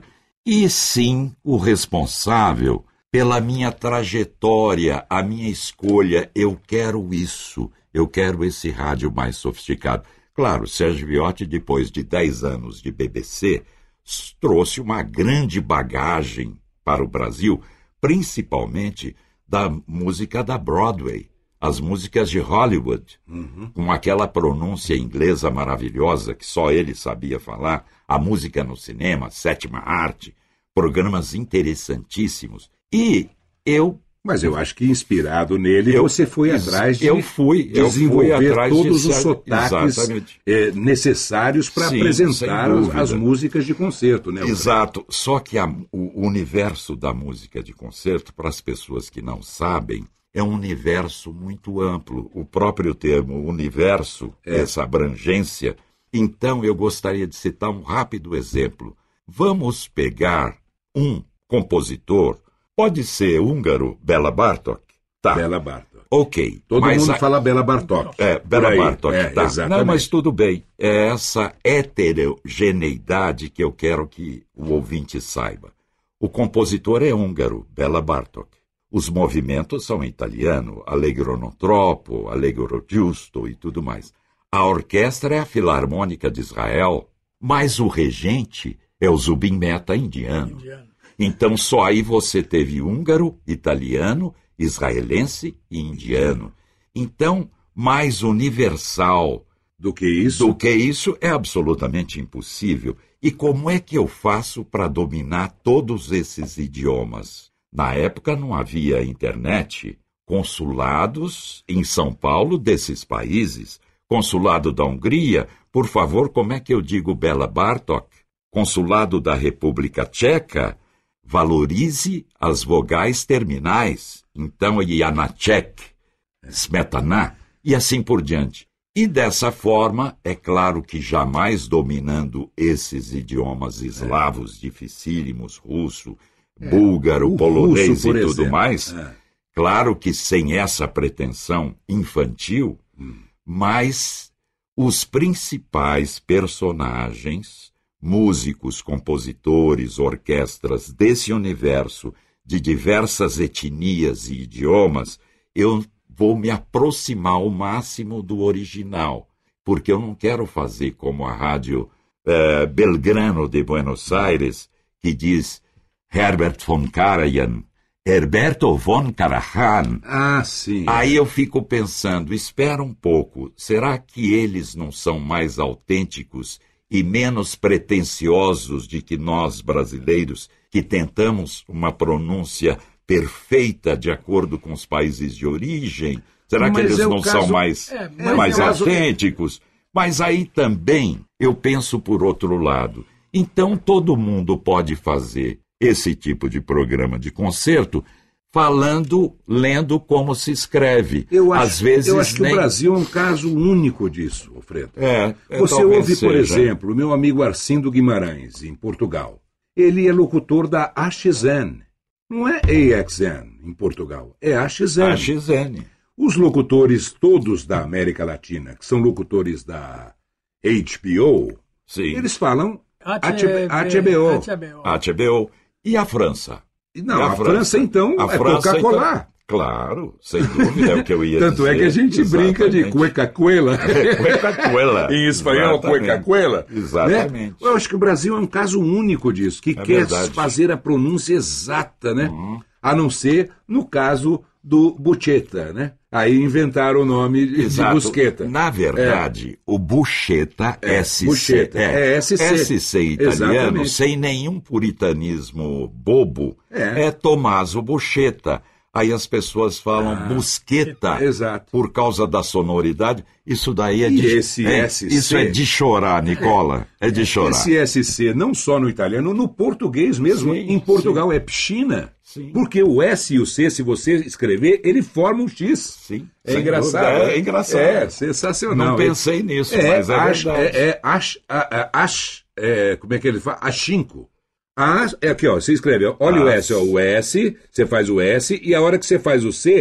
Speaker 4: e sim o responsável pela minha trajetória, a minha escolha. Eu quero isso, eu quero esse rádio mais sofisticado. Claro, Sérgio Viotti, depois de 10 anos de BBC, trouxe uma grande bagagem para o Brasil, principalmente da música da Broadway, as músicas de Hollywood, com aquela pronúncia inglesa maravilhosa que só ele sabia falar, a música no cinema, sétima arte, programas interessantíssimos. E eu...
Speaker 5: Mas eu acho que inspirado nele, você foi atrás de
Speaker 4: desenvolver
Speaker 5: todos os sotaques necessários para apresentar as músicas de concerto, né?
Speaker 4: Exato. Só que o universo da música de concerto, para as pessoas que não sabem, é um universo muito amplo. O próprio termo universo, essa abrangência. Então, eu gostaria de citar um rápido exemplo. Vamos pegar um compositor. Pode ser húngaro, Béla Bartók? Tá.
Speaker 5: Béla Bartók.
Speaker 4: Ok.
Speaker 5: Todo mundo fala Béla Bartók.
Speaker 4: Béla Bartók, tá.
Speaker 5: Exatamente.
Speaker 4: Não, mas tudo bem. É essa heterogeneidade que eu quero que o ouvinte saiba. O compositor é húngaro, Béla Bartók. Os movimentos são em italiano, Allegro non troppo, Allegro giusto e tudo mais. A orquestra é a Filarmônica de Israel, mas o regente é o Zubin Mehta indiano. Então, só aí você teve húngaro, italiano, israelense e indiano. Então, mais universal do que isso é absolutamente impossível. E como é que eu faço para dominar todos esses idiomas? Na época não havia internet. Consulados em São Paulo desses países. Consulado da Hungria, por favor, como é que eu digo Béla Bartók? Consulado da República Tcheca, valorize as vogais terminais. Então, Janacek, Smetana, e assim por diante. E dessa forma, é claro que jamais dominando esses idiomas eslavos dificílimos, russo, búlgaro, polonês
Speaker 5: russo,
Speaker 4: e tudo
Speaker 5: exemplo.
Speaker 4: mais, claro que sem essa pretensão infantil, mas os principais personagens, músicos, compositores, orquestras desse universo de diversas etnias e idiomas, eu vou me aproximar ao máximo do original, porque eu não quero fazer como a rádio Belgrano de Buenos Aires, que diz Herbert von Karajan, Herberto von Karajan.
Speaker 5: Ah, sim.
Speaker 4: Aí eu fico pensando, espera um pouco, será que eles não são mais autênticos e menos pretensiosos de que nós, brasileiros, que tentamos uma pronúncia perfeita de acordo com os países de origem? Será que eles não são mais autênticos? Mas aí também eu penso por outro lado. Então todo mundo pode fazer esse tipo de programa de concerto lendo como se escreve.
Speaker 5: Eu acho que o Brasil é um caso único disso, Alfredo. Você ouve, por exemplo, o meu amigo Arcindo Guimarães, em Portugal. Ele é locutor da AXN. Não é AXN em Portugal, é AXN.
Speaker 4: AXN.
Speaker 5: Os locutores todos da América Latina, que são locutores da HBO, eles falam HBO.
Speaker 4: E a França?
Speaker 5: Não, a França, então, é Coca-Cola.
Speaker 4: Então, claro, sem dúvida é o que eu ia
Speaker 5: Tanto
Speaker 4: dizer.
Speaker 5: É que a gente brinca de cueca-cuela.
Speaker 4: Cueca-cuela.
Speaker 5: Em espanhol, cueca-cuela.
Speaker 4: Exatamente.
Speaker 5: Né? Eu acho que o Brasil é um caso único disso, que quer fazer a pronúncia exata, né? A não ser no caso do Bucheta, né? Aí inventaram o nome de Busqueta.
Speaker 4: Na verdade, o Bucheta, SC,
Speaker 5: Bucheta,
Speaker 4: SC italiano, exatamente. Sem nenhum puritanismo bobo, é Tommaso Bucheta. Aí as pessoas falam Busqueta, por causa da sonoridade. Isso daí é isso é de chorar, Nicola. É de chorar.
Speaker 5: Esse SC, não só no italiano, no português mesmo. Em Portugal é piscina. Sim. Porque o S e o C, se você escrever, ele forma um X.
Speaker 4: Sim.
Speaker 5: É engraçado.
Speaker 4: É engraçado.
Speaker 5: É sensacional.
Speaker 4: Não pensei nisso, mas é verdade.
Speaker 5: Como é que ele fala? Achinco. É aqui, ó, você escreve, olha o S, ó, o S, você faz o S, e a hora que você faz o C,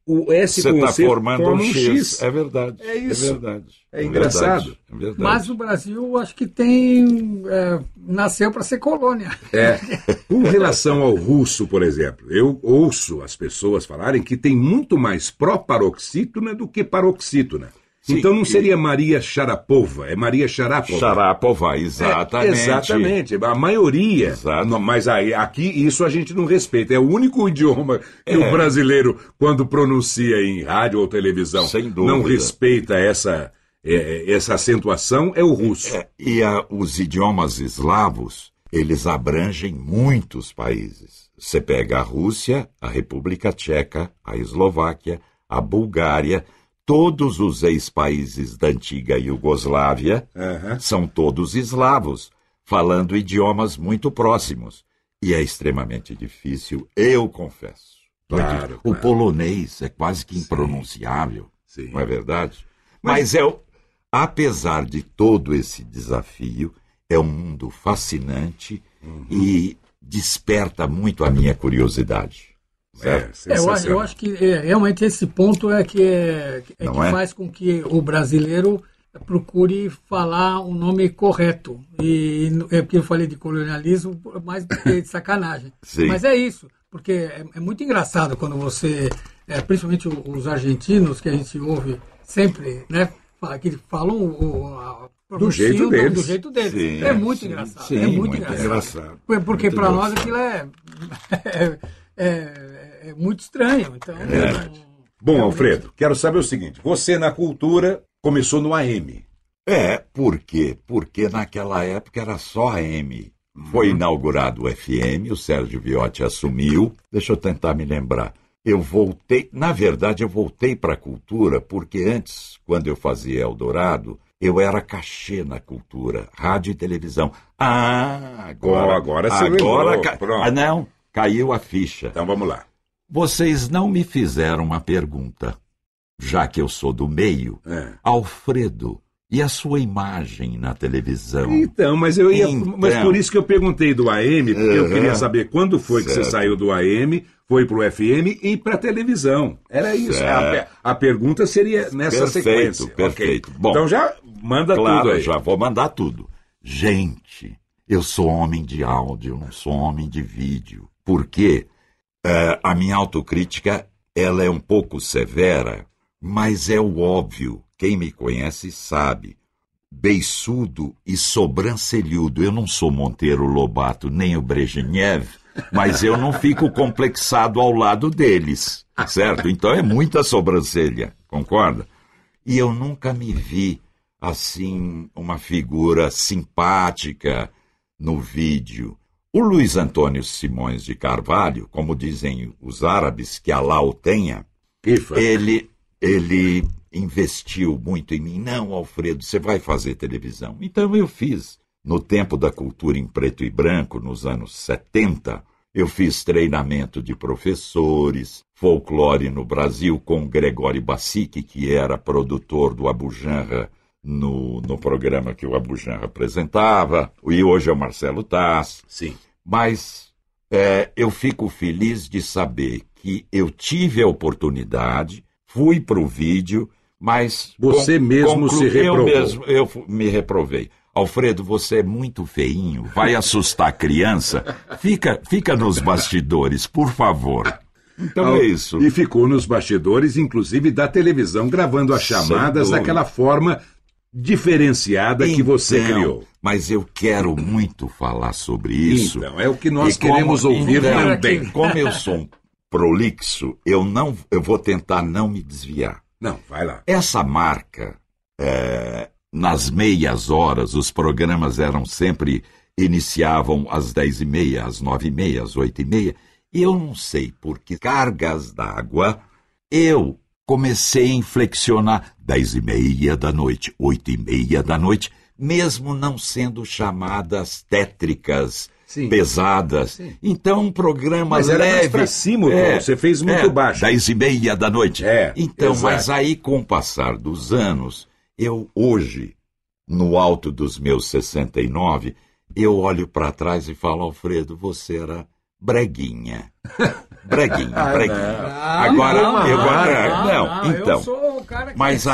Speaker 5: o S
Speaker 4: Você
Speaker 5: com
Speaker 4: está
Speaker 5: C
Speaker 4: formando
Speaker 5: forma
Speaker 4: um X. É verdade.
Speaker 5: É isso.
Speaker 4: É verdade.
Speaker 5: É engraçado.
Speaker 4: É verdade.
Speaker 3: Mas o Brasil, acho que tem... nasceu para ser colônia.
Speaker 5: Com relação ao russo, por exemplo, eu ouço as pessoas falarem que tem muito mais proparoxítona do que paroxítona.
Speaker 4: Sim,
Speaker 5: então não seria Maria Sharapova, é Maria Sharapova.
Speaker 4: Sharapova, exatamente.
Speaker 5: Exatamente, a maioria.
Speaker 4: Exato.
Speaker 5: Mas aí, aqui isso a gente não respeita. É o único idioma que o brasileiro, quando pronuncia em rádio ou televisão,
Speaker 4: Sem dúvida.
Speaker 5: não respeita essa acentuação, é o russo.
Speaker 4: Os idiomas eslavos, eles abrangem muitos países. Você pega a Rússia, a República Tcheca, a Eslováquia, a Bulgária... Todos os ex-países da antiga Iugoslávia são todos eslavos, falando idiomas muito próximos. E é extremamente difícil, eu confesso.
Speaker 5: Claro,
Speaker 4: o polonês é quase que impronunciável,
Speaker 5: Sim.
Speaker 4: não é verdade? Mas apesar de todo esse desafio, é um mundo fascinante e desperta muito a minha curiosidade.
Speaker 3: Eu acho que realmente esse ponto que faz com que o brasileiro procure falar um nome correto. E é porque eu falei de colonialismo, mais do que de sacanagem.
Speaker 4: Sim.
Speaker 3: Mas é isso, porque é muito engraçado quando você, principalmente os argentinos, que a gente ouve sempre, né, que falam
Speaker 5: do jeito deles.
Speaker 3: Do jeito deles.
Speaker 4: Sim,
Speaker 3: é muito engraçado.
Speaker 4: Sim,
Speaker 3: é muito engraçado. Porque para nós aquilo é muito estranho. Então,
Speaker 5: Bom, Alfredo, quero saber o seguinte. Você, na cultura, começou no AM.
Speaker 4: Por quê? Porque naquela época era só AM. Foi inaugurado o FM, o Sérgio Viotti assumiu. Deixa eu tentar me lembrar. Eu voltei para a cultura, porque antes, quando eu fazia Eldorado, eu era cachê na cultura, rádio e televisão.
Speaker 5: Agora você lembrou. Pronto.
Speaker 4: Não, caiu a ficha.
Speaker 5: Então vamos lá.
Speaker 4: Vocês não me fizeram uma pergunta, já que eu sou do meio. Alfredo, e a sua imagem na televisão?
Speaker 5: Então, mas mas por isso que eu perguntei do AM, porque eu queria saber quando foi que você saiu do AM, foi pro FM e pra televisão. Era isso. A pergunta seria nessa sequência.
Speaker 4: Perfeito.
Speaker 5: Okay.
Speaker 4: Bom,
Speaker 5: então já manda tudo aí.
Speaker 4: Já vou mandar tudo. Gente, eu sou homem de áudio, não sou homem de vídeo. Por quê? A minha autocrítica, ela é um pouco severa, mas é o óbvio. Quem me conhece sabe. Beiçudo e sobrancelhudo. Eu não sou Monteiro Lobato nem o Brezhnev, mas eu não fico complexado ao lado deles, certo? Então é muita sobrancelha, concorda? E eu nunca me vi, assim, uma figura simpática no vídeo. O Luiz Antônio Simões de Carvalho, como dizem os árabes, que Alá o tenha, ele investiu muito em mim. Não, Alfredo, você vai fazer televisão. Então eu fiz. No tempo da cultura em preto e branco, nos anos 70, eu fiz treinamento de professores, folclore no Brasil com Gregório Bacic, que era produtor do Abu Janra no programa que o Abu Janra apresentava, e hoje é o Marcelo Taz.
Speaker 5: Sim.
Speaker 4: Mas eu fico feliz de saber que eu tive a oportunidade, fui para o vídeo, mas...
Speaker 5: Você mesmo se reprovou.
Speaker 4: Eu me reprovei. Alfredo, você é muito feinho, vai assustar a criança. Fica nos bastidores, por favor. Então é isso.
Speaker 5: E ficou nos bastidores, inclusive da televisão, gravando as chamadas daquela forma diferenciada que você criou.
Speaker 4: Mas eu quero muito falar sobre isso.
Speaker 5: Então, é o que nós queremos ouvir também.
Speaker 4: Como eu sou um prolixo, eu vou tentar não me desviar.
Speaker 5: Não, vai lá.
Speaker 4: Essa marca, nas meias horas, os programas iniciavam às 10h30, às 9h30, às 8h30, e eu não sei por que cargas d'água eu comecei a inflexionar 10h30 da noite, 8h30 da noite, mesmo não sendo chamadas tétricas, sim, pesadas. Sim. Então, um programa
Speaker 5: mas
Speaker 4: leve...
Speaker 5: Mas era mais pra cima, você fez muito baixo.
Speaker 4: 10h30 da noite. Então,
Speaker 5: exato.
Speaker 4: Mas aí, com o passar dos anos, eu hoje, no alto dos meus 69, eu olho para trás e falo, Alfredo, você era breguinha. breguinho.
Speaker 3: Agora,
Speaker 4: então.
Speaker 3: Eu sou o cara que
Speaker 4: mas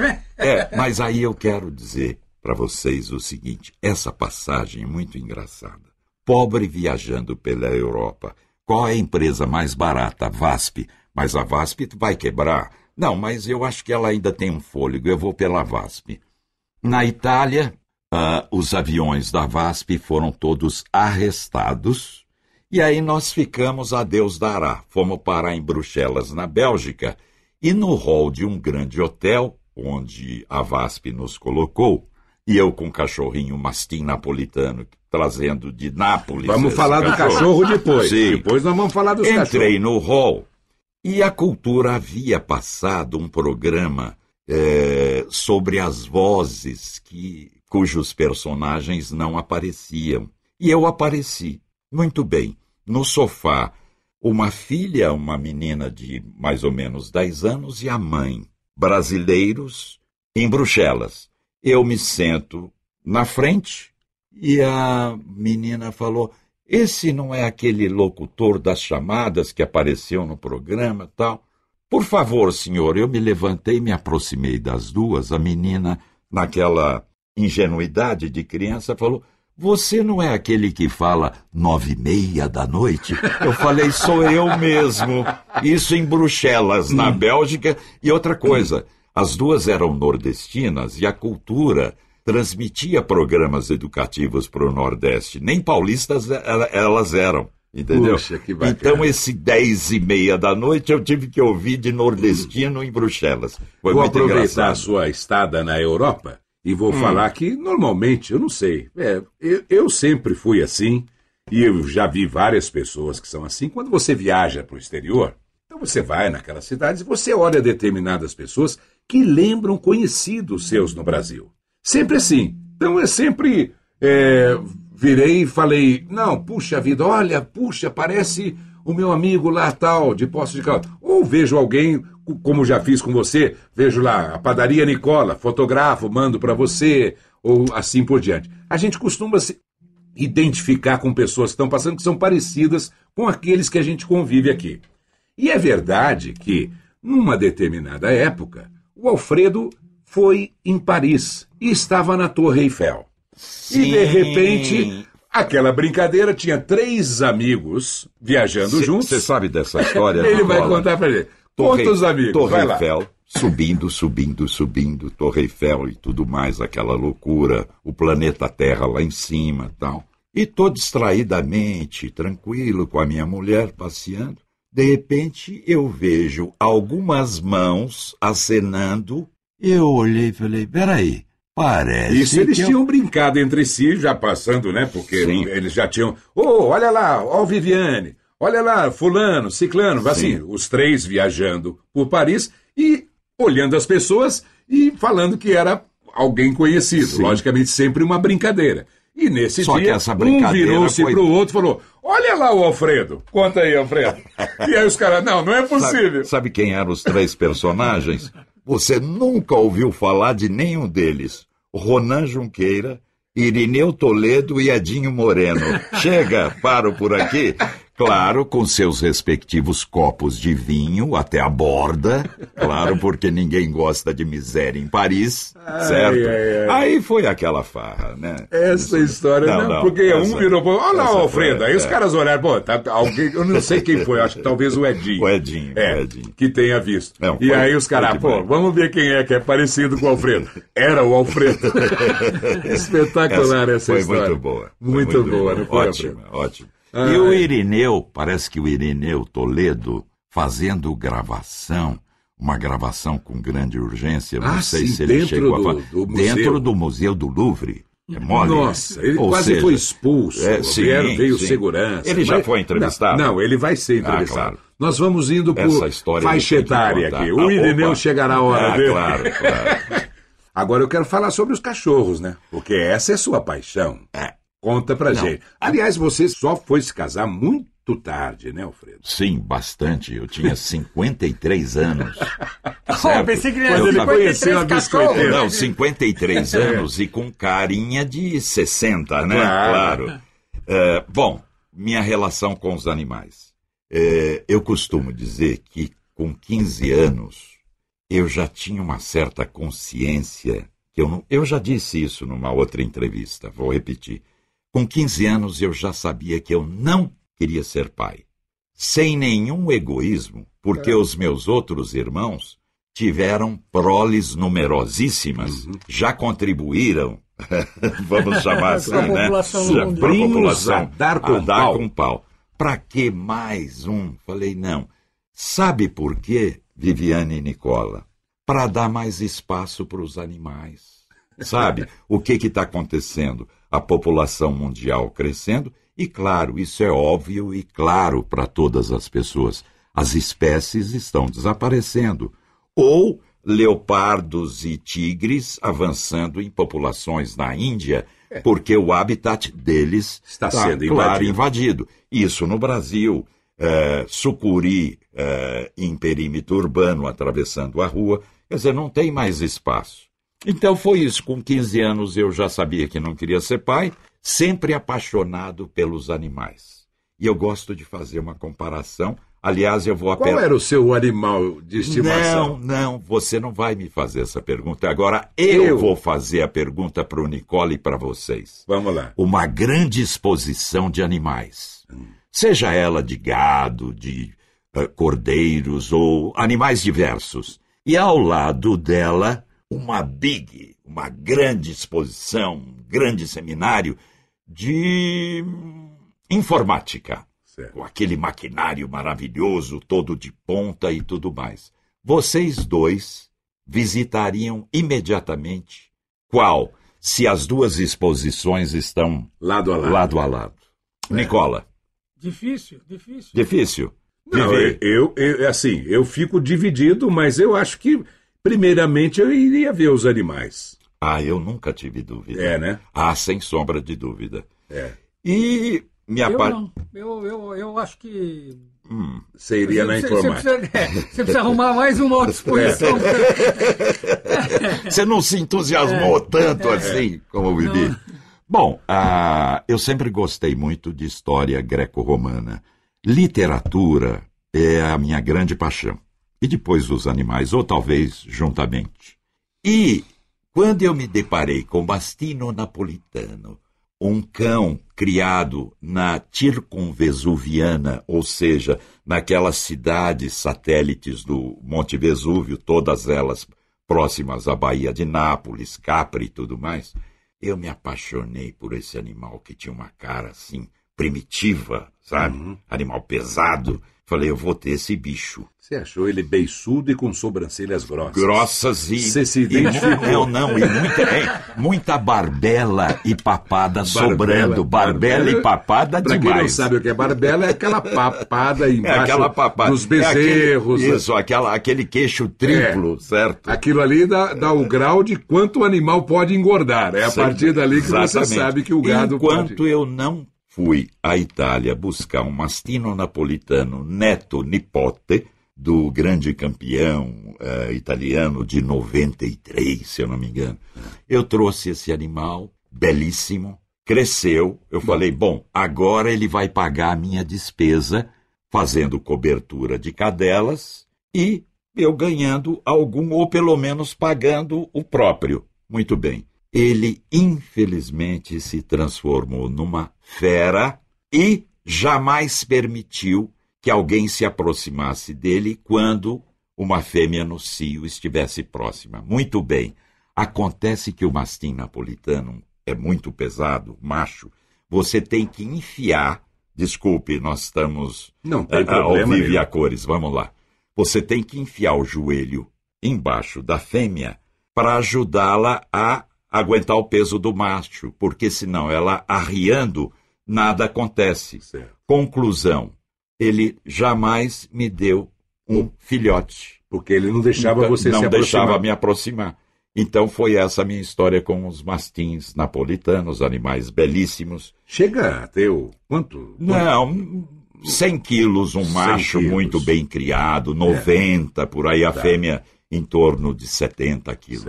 Speaker 4: aí eu quero dizer para vocês o seguinte, essa passagem é muito engraçada. Pobre viajando pela Europa. Qual é a empresa mais barata? A VASP. Mas a VASP vai quebrar. Não, mas eu acho que ela ainda tem um fôlego. Eu vou pela VASP. Na Itália, os aviões da VASP foram todos arrestados. E aí nós ficamos a Deus dará. Fomos parar em Bruxelas, na Bélgica. E no hall de um grande hotel, onde a VASP nos colocou, e eu com um cachorrinho mastim napolitano, trazendo de Nápoles.
Speaker 5: Vamos falar do cachorro depois.
Speaker 4: Sim.
Speaker 5: Depois nós vamos falar dos cachorros.
Speaker 4: Entrei no hall e a Cultura havia passado um programa sobre as vozes cujos personagens não apareciam. E eu apareci. Muito bem. No sofá, uma filha, uma menina de mais ou menos 10 anos e a mãe, brasileiros, em Bruxelas. Eu me sento na frente e a menina falou, esse não é aquele locutor das chamadas que apareceu no programa e tal? Por favor, senhor, eu me levantei e me aproximei das duas. A menina, naquela ingenuidade de criança, falou, você não é aquele que fala 9:30 da noite? Eu falei, sou eu mesmo. Isso em Bruxelas, na Bélgica. E outra coisa, as duas eram nordestinas e a Cultura transmitia programas educativos para o Nordeste. Nem paulistas elas eram, entendeu?
Speaker 5: Puxa, que bacana.
Speaker 4: Então esse 10:30 da noite eu tive que ouvir de nordestino em Bruxelas. Foi
Speaker 5: vou
Speaker 4: muito
Speaker 5: aproveitar
Speaker 4: engraçado.
Speaker 5: a sua estada na Europa e vou falar que normalmente, eu não sei, eu sempre fui assim e eu já vi várias pessoas que são assim. Quando você viaja para o exterior, então você vai naquelas cidades e você olha determinadas pessoas que lembram conhecidos seus no Brasil. Sempre assim. Então eu sempre virei e falei, não, puxa vida, olha, puxa, parece o meu amigo lá tal, de Poços de Caldas. Ou vejo alguém, como já fiz com você, vejo lá a padaria Nicola, fotografo, mando para você, ou assim por diante. A gente costuma se identificar com pessoas que estão passando, que são parecidas com aqueles que a gente convive aqui. E é verdade que, numa determinada época, o Alfredo foi em Paris e estava na Torre Eiffel.
Speaker 4: Sim.
Speaker 5: E, de repente, aquela brincadeira, tinha 3 amigos viajando juntos.
Speaker 4: Você sabe dessa história?
Speaker 5: Ele vai
Speaker 4: Nicola?
Speaker 5: contar para ele. Quantos amigos?
Speaker 4: Torre
Speaker 5: Vai lá.
Speaker 4: Eiffel, subindo, Torre Eiffel e tudo mais, aquela loucura, o planeta Terra lá em cima e tal. E tô distraidamente, tranquilo, com a minha mulher passeando. De repente, eu vejo algumas mãos acenando. Eu olhei e falei, peraí, parece
Speaker 5: Isso eles
Speaker 4: que
Speaker 5: tinham brincado entre si, já passando, né? Porque
Speaker 4: Sim.
Speaker 5: eles já tinham... olha lá, ó o Viviane, olha lá, fulano, ciclano. Assim, os 3 viajando por Paris e olhando as pessoas e falando que era alguém conhecido.
Speaker 4: Sim.
Speaker 5: Logicamente, sempre uma brincadeira. E nesse
Speaker 4: Só que
Speaker 5: dia,
Speaker 4: essa
Speaker 5: um
Speaker 4: brincadeira
Speaker 5: virou-se
Speaker 4: foi-
Speaker 5: pro outro e falou, olha lá o Alfredo. Conta aí, Alfredo. E aí os caras, não é possível.
Speaker 4: Sabe quem eram os 3 personagens? Você nunca ouviu falar de nenhum deles. Ronan Junqueira, Irineu Toledo e Edinho Moreno. Chega, paro por aqui. Claro, com seus respectivos copos de vinho até a borda. Claro, porque ninguém gosta de miséria em Paris, certo? Aí foi aquela farra, né?
Speaker 5: Essa história, não, porque um virou, olha lá o Alfredo. Aí os caras olharam, pô, tá alguém, eu não sei quem foi, acho que talvez o Edinho.
Speaker 4: O Edinho.
Speaker 5: Que tenha visto.
Speaker 4: Não,
Speaker 5: e
Speaker 4: foi-
Speaker 5: aí os caras,
Speaker 4: foi
Speaker 5: pô,
Speaker 4: demais.
Speaker 5: vamos ver quem é que é parecido com o Alfredo. Era o Alfredo. Espetacular essa
Speaker 4: foi
Speaker 5: história.
Speaker 4: muito boa. Foi
Speaker 5: Muito boa, não foi,
Speaker 4: Ótimo,
Speaker 5: Alfredo?
Speaker 4: ótimo. E o Irineu, parece que o Irineu Toledo, fazendo gravação, uma gravação com grande urgência, eu não sei
Speaker 5: sim,
Speaker 4: se ele
Speaker 5: dentro
Speaker 4: chegou a falar,
Speaker 5: do museu.
Speaker 4: dentro do Museu do Louvre. É mole?
Speaker 5: Nossa, ele
Speaker 4: Ou
Speaker 5: quase
Speaker 4: seja,
Speaker 5: foi expulso.
Speaker 4: sim,
Speaker 5: Veio
Speaker 4: sim.
Speaker 5: segurança.
Speaker 4: Ele já foi entrevistado?
Speaker 5: Não, ele vai ser entrevistado.
Speaker 4: claro.
Speaker 5: Nós vamos indo
Speaker 4: Essa
Speaker 5: por
Speaker 4: história
Speaker 5: faixa
Speaker 4: ele tem que
Speaker 5: etária
Speaker 4: contar.
Speaker 5: aqui. O Irineu
Speaker 4: Opa.
Speaker 5: chegará a hora dele.
Speaker 4: Claro.
Speaker 5: Agora eu quero falar sobre os cachorros, né? Porque essa é sua paixão. Conta pra gente. Aliás, você só foi se casar muito tarde, né, Alfredo?
Speaker 4: Sim, bastante. Eu tinha 53 anos.
Speaker 3: Oh, pensei que ele
Speaker 5: Quando
Speaker 3: era
Speaker 5: ele conheceu a
Speaker 3: 53 cachorros.
Speaker 5: biscoiteira.
Speaker 4: Não, 53 anos e com carinha de 60, né?
Speaker 5: Claro.
Speaker 4: Claro. Bom, minha relação com os animais. eu costumo dizer que com 15 anos eu já tinha uma certa consciência, que eu já disse isso numa outra entrevista, vou repetir. Com 15 anos eu já sabia que eu não queria ser pai. Sem nenhum egoísmo, porque os meus outros irmãos tiveram proles numerosíssimas, já contribuíram, vamos chamar assim, né? Para a população dar com pau. Para que mais um? Falei, não. Sabe por quê, Viviane e Nicola? Para dar mais espaço para os animais. Sabe o que está acontecendo? A população mundial crescendo, e claro, isso é óbvio e claro para todas as pessoas. As espécies estão desaparecendo. Ou leopardos e tigres avançando em populações na Índia, porque o habitat deles está sendo invadido. Isso no Brasil, sucuri em perímetro urbano atravessando a rua, quer dizer, não tem mais espaço. Então foi isso, com 15 anos eu já sabia que não queria ser pai, sempre apaixonado pelos animais. E eu gosto de fazer uma comparação. Aliás, eu vou...
Speaker 5: Qual era o seu animal de estimação?
Speaker 4: Não, você não vai me fazer essa pergunta. Agora eu vou fazer a pergunta para o Nicola e para vocês.
Speaker 5: Vamos lá.
Speaker 4: Uma grande exposição de animais. Seja ela de gado, de cordeiros ou animais diversos. E ao lado dela, uma grande exposição, um grande seminário de informática. Com aquele maquinário maravilhoso, todo de ponta e tudo mais. Vocês dois visitariam imediatamente qual, se as duas exposições estão
Speaker 5: lado a lado?
Speaker 4: Nicola.
Speaker 3: Difícil.
Speaker 5: Não, eu fico dividido, mas eu acho que, primeiramente, eu iria ver os animais.
Speaker 4: Eu nunca tive dúvida.
Speaker 5: É, né?
Speaker 4: Sem sombra de dúvida.
Speaker 5: E...
Speaker 3: Eu acho que...
Speaker 5: Você iria na informática.
Speaker 3: Você precisa arrumar mais uma outra exposição.
Speaker 4: Você não se entusiasmou tanto assim como o Bibi? Bom, eu sempre gostei muito de história greco-romana. Literatura é a minha grande paixão. E depois os animais, ou talvez juntamente. E quando eu me deparei com Mastino Napolitano, um cão criado na Circunvesuviana, ou seja, naquelas cidades satélites do Monte Vesúvio, todas elas próximas à Baía de Nápoles, Capri e tudo mais, eu me apaixonei por esse animal que tinha uma cara assim, primitiva, sabe? Animal pesado. Falei, eu vou ter esse bicho.
Speaker 5: Você achou ele beiçudo e com sobrancelhas grossas?
Speaker 4: Grossas e...
Speaker 5: Você se identificou?
Speaker 4: E muita barbela e papada sobrando. Barbela e papada demais.
Speaker 5: Pra quem não sabe o que é barbela, é aquela papada embaixo dos bezerros.
Speaker 4: Aquele queixo triplo, certo?
Speaker 5: Aquilo ali dá o grau de quanto o animal pode engordar. É a partir dali que você sabe que o gado pode...
Speaker 4: Enquanto eu não fui à Itália buscar um Mastino Napolitano Neto Nipote, do grande campeão italiano de 93, se eu não me engano. Eu trouxe esse animal, belíssimo, cresceu. Eu falei, bom, agora ele vai pagar a minha despesa, fazendo cobertura de cadelas, e eu ganhando algum, ou pelo menos pagando o próprio. Muito bem. Ele, infelizmente, se transformou numa fera e jamais permitiu que alguém se aproximasse dele quando uma fêmea no cio estivesse próxima. Muito bem. Acontece que o mastim napolitano é muito pesado, macho. Você tem que enfiar... Desculpe, nós estamos ao vivo e a cores. Vamos lá. Você tem que enfiar o joelho embaixo da fêmea para ajudá-la a aguentar o peso do macho, porque senão ela arriando, nada acontece.
Speaker 5: Certo.
Speaker 4: Conclusão. Ele jamais me deu um filhote.
Speaker 5: Porque ele não deixava você se aproximar.
Speaker 4: Não deixava me aproximar. Então foi essa a minha história com os mastins napolitanos, animais belíssimos.
Speaker 5: Chega a ter quanto?
Speaker 4: Não, 100 quilos, um macho muito bem criado, 90, por aí a fêmea em torno de 70 quilos.
Speaker 5: Certo.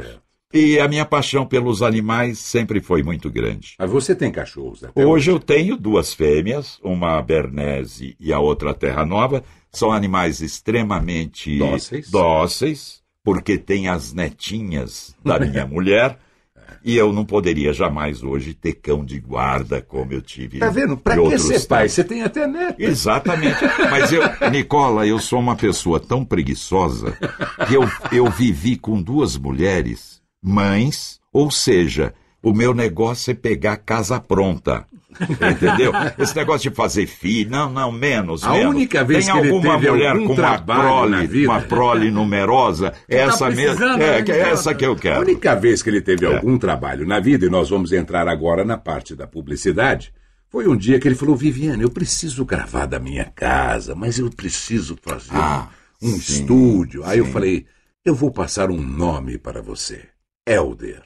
Speaker 4: E a minha paixão pelos animais sempre foi muito grande.
Speaker 5: Mas você tem cachorros até
Speaker 4: hoje? Eu tenho 2 fêmeas, uma Bernese e a outra Terra Nova. São animais extremamente dóceis, porque tem as netinhas da minha mulher. E eu não poderia jamais hoje ter cão de guarda como eu tive.
Speaker 5: Tá vendo? Pra que ser pai? Você tem até neto.
Speaker 4: Exatamente. Mas Nicola, eu sou uma pessoa tão preguiçosa que eu vivi com 2 mulheres, mães, ou seja, o meu negócio é pegar casa pronta. Entendeu? Esse negócio de fazer filho, não, menos.
Speaker 5: A única vez
Speaker 4: tem
Speaker 5: que ele
Speaker 4: alguma
Speaker 5: teve
Speaker 4: mulher
Speaker 5: algum
Speaker 4: com
Speaker 5: trabalho na vida,
Speaker 4: uma prole numerosa, essa mesmo, essa que eu quero.
Speaker 5: A única vez que ele teve algum trabalho na vida, e nós vamos entrar agora na parte da publicidade, foi um dia que ele falou: Viviane, eu preciso gravar da minha casa, mas eu preciso fazer um estúdio. Aí eu falei: eu vou passar um nome para você, Hélder.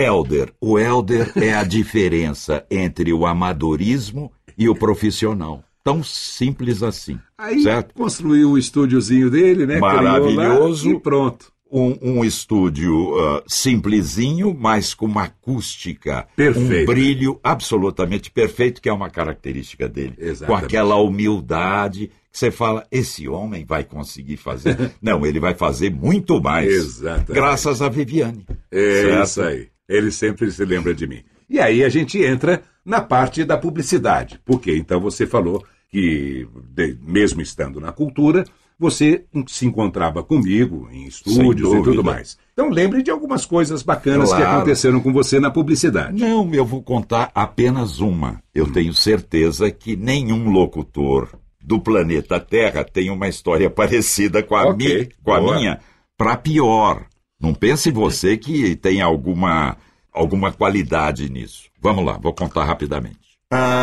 Speaker 4: O Hélder é a diferença entre o amadorismo e o profissional. Tão simples assim.
Speaker 5: Aí
Speaker 4: certo?
Speaker 5: Construiu o estúdiozinho dele, né?
Speaker 4: Maravilhoso.
Speaker 5: E pronto.
Speaker 4: Um estúdio simplesinho, mas com uma acústica,
Speaker 5: perfeito.
Speaker 4: Um brilho absolutamente perfeito, que é uma característica dele.
Speaker 5: Exatamente.
Speaker 4: Com aquela humildade que você fala: esse homem vai conseguir fazer. Não, ele vai fazer muito mais.
Speaker 5: Exatamente.
Speaker 4: Graças a Viviane.
Speaker 5: É
Speaker 4: certo?
Speaker 5: Isso aí. Ele sempre se lembra de mim. E aí a gente entra na parte da publicidade. Porque então você falou que, mesmo estando na cultura, você se encontrava comigo em estúdios e tudo mais. Então lembre de algumas coisas bacanas que aconteceram com você na publicidade.
Speaker 4: Não, eu vou contar apenas uma. Eu tenho certeza que nenhum locutor do planeta Terra tem uma história parecida com a minha, para pior. Não pense você que tem alguma qualidade nisso. Vamos lá, vou contar rapidamente.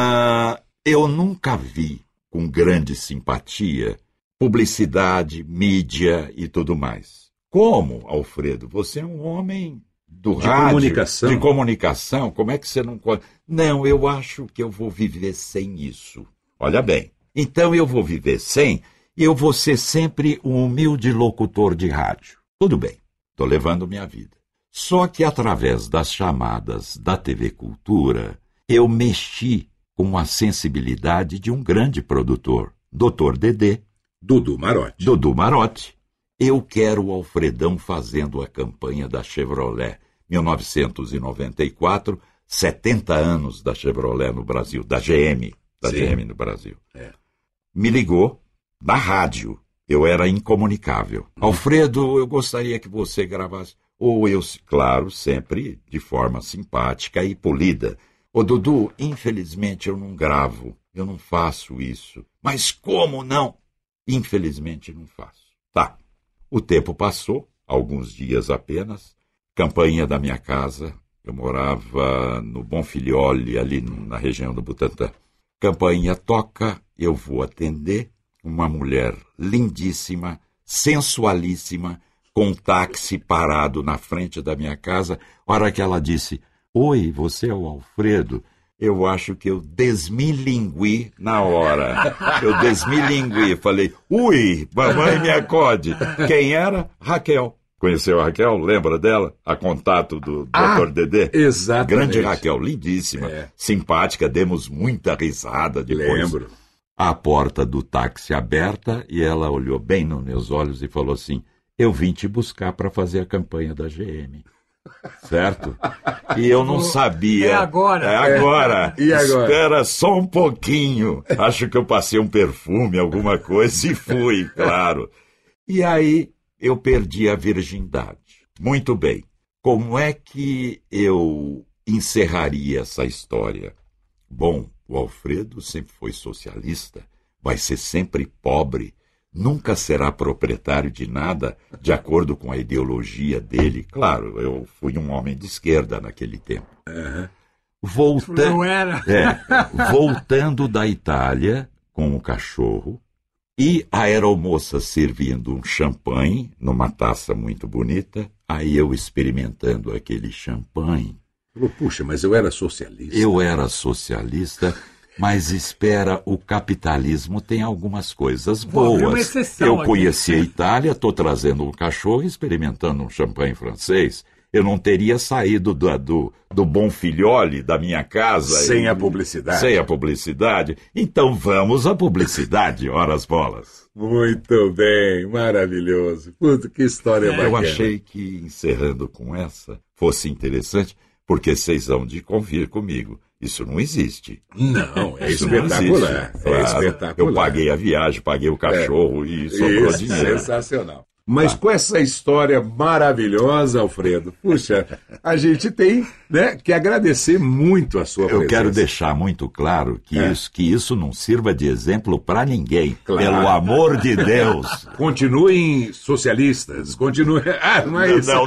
Speaker 4: Eu nunca vi com grande simpatia publicidade, mídia e tudo mais. Como, Alfredo? Você é um homem do rádio, de comunicação. Como é que você não... Não, eu acho que eu vou viver sem isso. Olha bem, então eu vou viver sem, e eu vou ser sempre um humilde locutor de rádio. Tudo bem. Estou levando minha vida. Só que através das chamadas da TV Cultura, eu mexi com a sensibilidade de um grande produtor, Dr. Dedê.
Speaker 5: Dudu
Speaker 4: Marotti. Eu quero o Alfredão fazendo a campanha da Chevrolet. 1994, 70 anos da Chevrolet no Brasil, da GM no Brasil. Me ligou na rádio. Eu era incomunicável. Alfredo, eu gostaria que você gravasse. Ou eu, claro, sempre de forma simpática e polida. Ô Dudu, infelizmente eu não gravo, eu não faço isso. Mas como não? Infelizmente não faço. Tá. O tempo passou, alguns dias apenas. Campainha da minha casa. Eu morava no Bonfilhole, ali na região do Butantã. Campainha toca, eu vou atender. Uma mulher lindíssima, sensualíssima, com um táxi parado na frente da minha casa. A hora que ela disse: oi, você é o Alfredo? Eu acho que eu desmilingüi na hora. Eu desmilingüi. Falei: ui, mamãe me acode. Quem era? Raquel. Conheceu a Raquel? Lembra dela? A contato do Dr. Dedê?
Speaker 5: Exatamente.
Speaker 4: Grande Raquel, lindíssima, simpática, demos muita risada depois.
Speaker 5: Lembro.
Speaker 4: A porta do táxi aberta, e ela olhou bem nos meus olhos e falou assim: eu vim te buscar para fazer a campanha da GM. Certo? E eu não sabia.
Speaker 3: É agora.
Speaker 5: E agora?
Speaker 4: Espera só um pouquinho. Acho que eu passei um perfume, alguma coisa, e fui, claro. E aí eu perdi a virgindade. Muito bem. Como é que eu encerraria essa história? Bom, o Alfredo sempre foi socialista, vai ser sempre pobre, nunca será proprietário de nada, de acordo com a ideologia dele. Claro, eu fui um homem de esquerda naquele tempo.
Speaker 3: Não era.
Speaker 4: Voltando da Itália com o cachorro, e a aeromoça servindo um champanhe numa taça muito bonita, aí eu experimentando aquele champanhe.
Speaker 5: Puxa, mas eu era socialista.
Speaker 4: Eu era socialista, mas espera, o capitalismo tem algumas coisas boas. Eu conheci a Itália, estou trazendo um cachorro, experimentando um champanhe francês. eu não teria saído do Bom Filhole, da minha casa.
Speaker 5: Sem a publicidade.
Speaker 4: Sem a publicidade. Então vamos à publicidade, horas bolas.
Speaker 5: Muito bem, maravilhoso. Puta, que história bacana.
Speaker 4: Eu achei que, encerrando com essa, fosse interessante, porque vocês vão de convir comigo. Isso não existe.
Speaker 5: Não, é espetacular.
Speaker 4: Claro,
Speaker 5: é espetacular.
Speaker 4: Eu paguei a viagem, paguei o cachorro e sobrou dinheiro.
Speaker 5: Sensacional. Mas com essa história maravilhosa, Alfredo, puxa, a gente tem, né, que agradecer muito a sua presença.
Speaker 4: Eu quero deixar muito claro que isso não sirva de exemplo para ninguém.
Speaker 5: Claro.
Speaker 4: Pelo amor de Deus.
Speaker 5: Continuem socialistas, continuem... não é isso.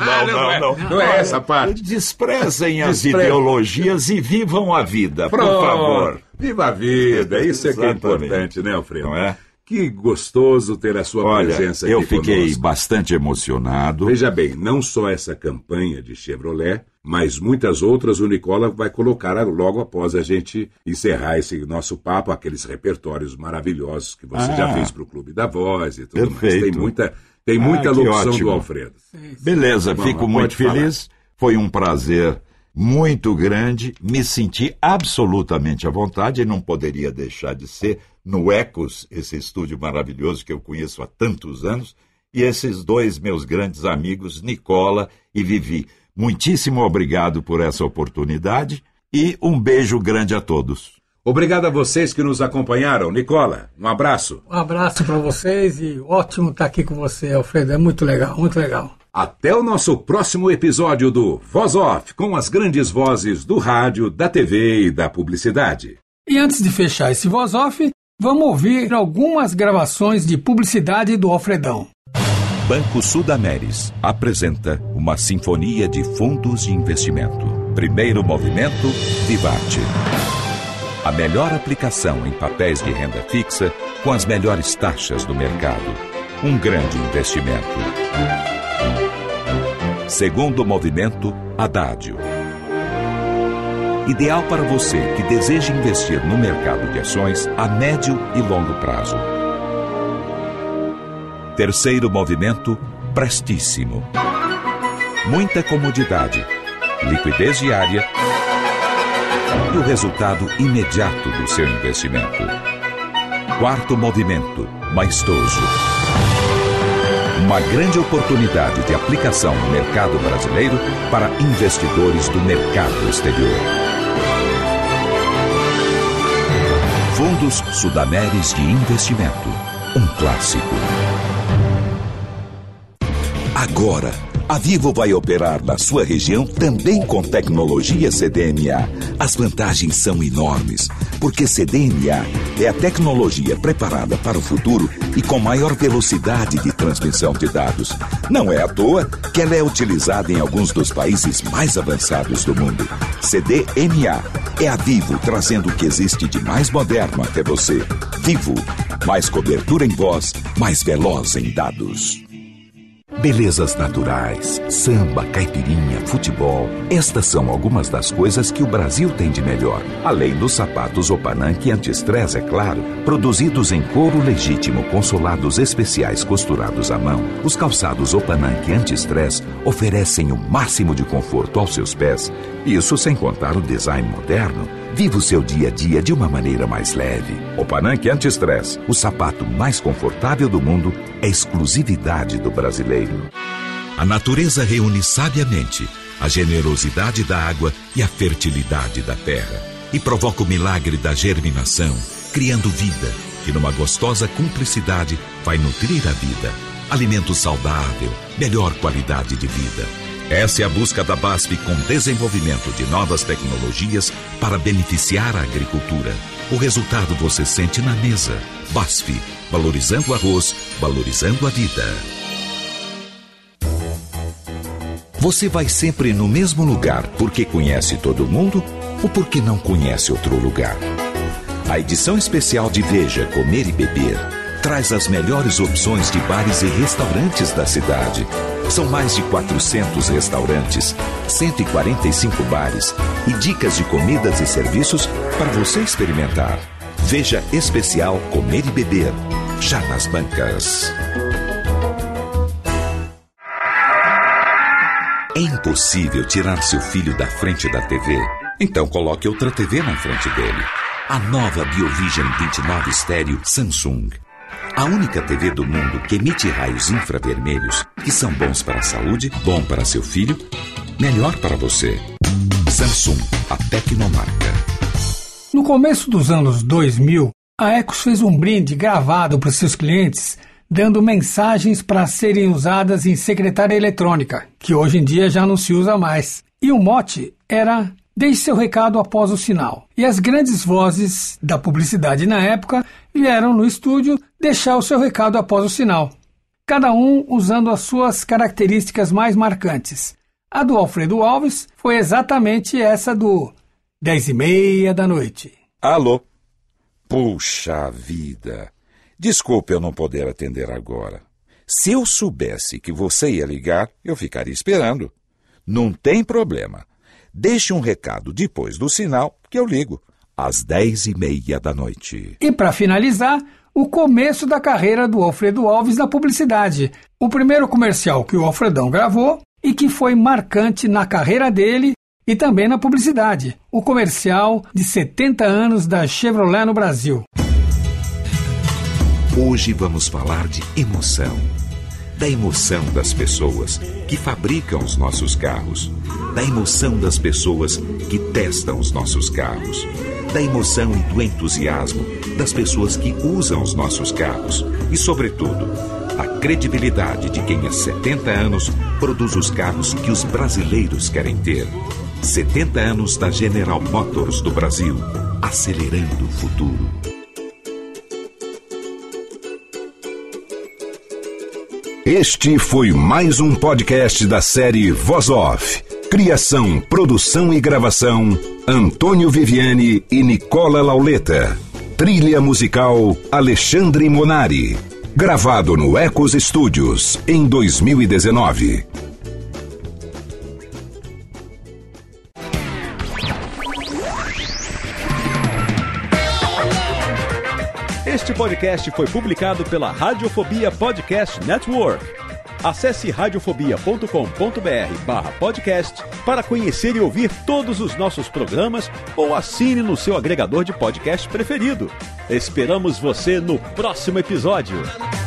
Speaker 5: Não é essa parte.
Speaker 4: Desprezem as ideologias e vivam a vida,
Speaker 5: Pronto.
Speaker 4: por favor.
Speaker 5: Viva a vida, isso é que é importante, né, Alfredo?
Speaker 4: Não é?
Speaker 5: Que gostoso ter a sua presença aqui conosco.
Speaker 4: Eu fiquei bastante emocionado.
Speaker 5: Veja bem, não só essa campanha de Chevrolet, mas muitas outras o Nicola vai colocar logo após a gente encerrar esse nosso papo, aqueles repertórios maravilhosos que você já fez para o Clube da Voz e tudo
Speaker 4: perfeito.
Speaker 5: mais. Tem muita locução
Speaker 4: ótimo.
Speaker 5: do Alfredo.
Speaker 4: Beleza, fico muito feliz. Foi um prazer muito grande. Me senti absolutamente à vontade e não poderia deixar de ser no Ecos, esse estúdio maravilhoso que eu conheço há tantos anos, e esses dois meus grandes amigos, Nicola e Vivi. Muitíssimo obrigado por essa oportunidade e um beijo grande a todos.
Speaker 5: Obrigado a vocês que nos acompanharam. Nicola, um abraço.
Speaker 3: Um abraço para vocês e ótimo estar aqui com você, Alfredo. É muito legal, muito legal.
Speaker 5: Até o nosso próximo episódio do Voz Off, com as grandes vozes do rádio, da TV e da publicidade.
Speaker 3: E antes de fechar esse Voz Off, vamos ouvir algumas gravações de publicidade do Alfredão.
Speaker 2: Banco Sudameris apresenta uma sinfonia de fundos de investimento. Primeiro movimento, Vivarte. A melhor aplicação em papéis de renda fixa com as melhores taxas do mercado. Um grande investimento. Segundo movimento, Haddad. Ideal para você que deseja investir no mercado de ações a médio e longo prazo. Terceiro movimento, Prestíssimo. Muita comodidade, liquidez diária e o resultado imediato do seu investimento. Quarto movimento, Maestoso. Uma grande oportunidade de aplicação no mercado brasileiro para investidores do mercado exterior. Fundos Sudameris de Investimento. Um clássico. Agora, a Vivo vai operar na sua região também com tecnologia CDMA. As vantagens são enormes, porque CDMA é a tecnologia preparada para o futuro e com maior velocidade de transmissão de dados. Não é à toa que ela é utilizada em alguns dos países mais avançados do mundo. CDMA é a Vivo trazendo o que existe de mais moderno até você. Vivo, mais cobertura em voz, mais veloz em dados. Belezas naturais, samba, caipirinha, futebol. Estas são algumas das coisas que o Brasil tem de melhor. Além dos sapatos Opanank anti-estresse, é claro, produzidos em couro legítimo com solados especiais costurados à mão. Os calçados Opanank anti-estresse oferecem o máximo de conforto aos seus pés. Isso sem contar o design moderno. Viva o seu dia a dia de uma maneira mais leve. Opanank anti-estresse, o sapato mais confortável do mundo, é exclusividade do brasileiro. A natureza reúne sabiamente a generosidade da água e a fertilidade da terra e provoca o milagre da germinação, criando vida, que numa gostosa cumplicidade vai nutrir a vida. Alimento saudável, melhor qualidade de vida. Essa é a busca da BASF com desenvolvimento de novas tecnologias para beneficiar a agricultura. O resultado você sente na mesa. BASF, valorizando o arroz, valorizando a vida. Você vai sempre no mesmo lugar porque conhece todo mundo ou porque não conhece outro lugar? A edição especial de Veja, Comer e Beber traz as melhores opções de bares e restaurantes da cidade. São mais de 400 restaurantes, 145 bares e dicas de comidas e serviços para você experimentar. Veja especial Comer e Beber, já nas bancas. É impossível tirar seu filho da frente da TV? Então coloque outra TV na frente dele. A nova BioVision 29 Stereo Samsung. A única TV do mundo que emite raios infravermelhos que são bons para a saúde, bom para seu filho, melhor para você. Samsung, a tecnomarca.
Speaker 3: No começo dos anos 2000, a Ecos fez um brinde gravado para seus clientes, dando mensagens para serem usadas em secretária eletrônica, que hoje em dia já não se usa mais. E o mote era: deixe seu recado após o sinal. E as grandes vozes da publicidade na época vieram no estúdio deixar o seu recado após o sinal, cada um usando as suas características mais marcantes. A do Alfredo Alves foi exatamente essa do 10h30 da noite.
Speaker 4: Alô? Puxa vida! Desculpe eu não poder atender agora. Se eu soubesse que você ia ligar, eu ficaria esperando. Não tem problema. Deixe um recado depois do sinal que eu ligo, às 10h30 da noite.
Speaker 3: E para finalizar, o começo da carreira do Alfredo Alves na publicidade. O primeiro comercial que o Alfredão gravou e que foi marcante na carreira dele e também na publicidade. O comercial de 70 anos da Chevrolet no Brasil.
Speaker 2: Hoje vamos falar de emoção. Da emoção das pessoas que fabricam os nossos carros. Da emoção das pessoas que testam os nossos carros. Da emoção e do entusiasmo das pessoas que usam os nossos carros. E, sobretudo, da credibilidade de quem há 70 anos produz os carros que os brasileiros querem ter. 70 anos da General Motors do Brasil, acelerando o futuro. Este foi mais um podcast da série Voz Off. Criação, produção e gravação, Antônio Viviani e Nicola Lauleta. Trilha musical, Alexandre Monari. Gravado no Ecos Studios, em 2019.
Speaker 6: Este podcast foi publicado pela Radiofobia Podcast Network. Acesse radiofobia.com.br/podcast para conhecer e ouvir todos os nossos programas ou assine no seu agregador de podcast preferido. Esperamos você no próximo episódio.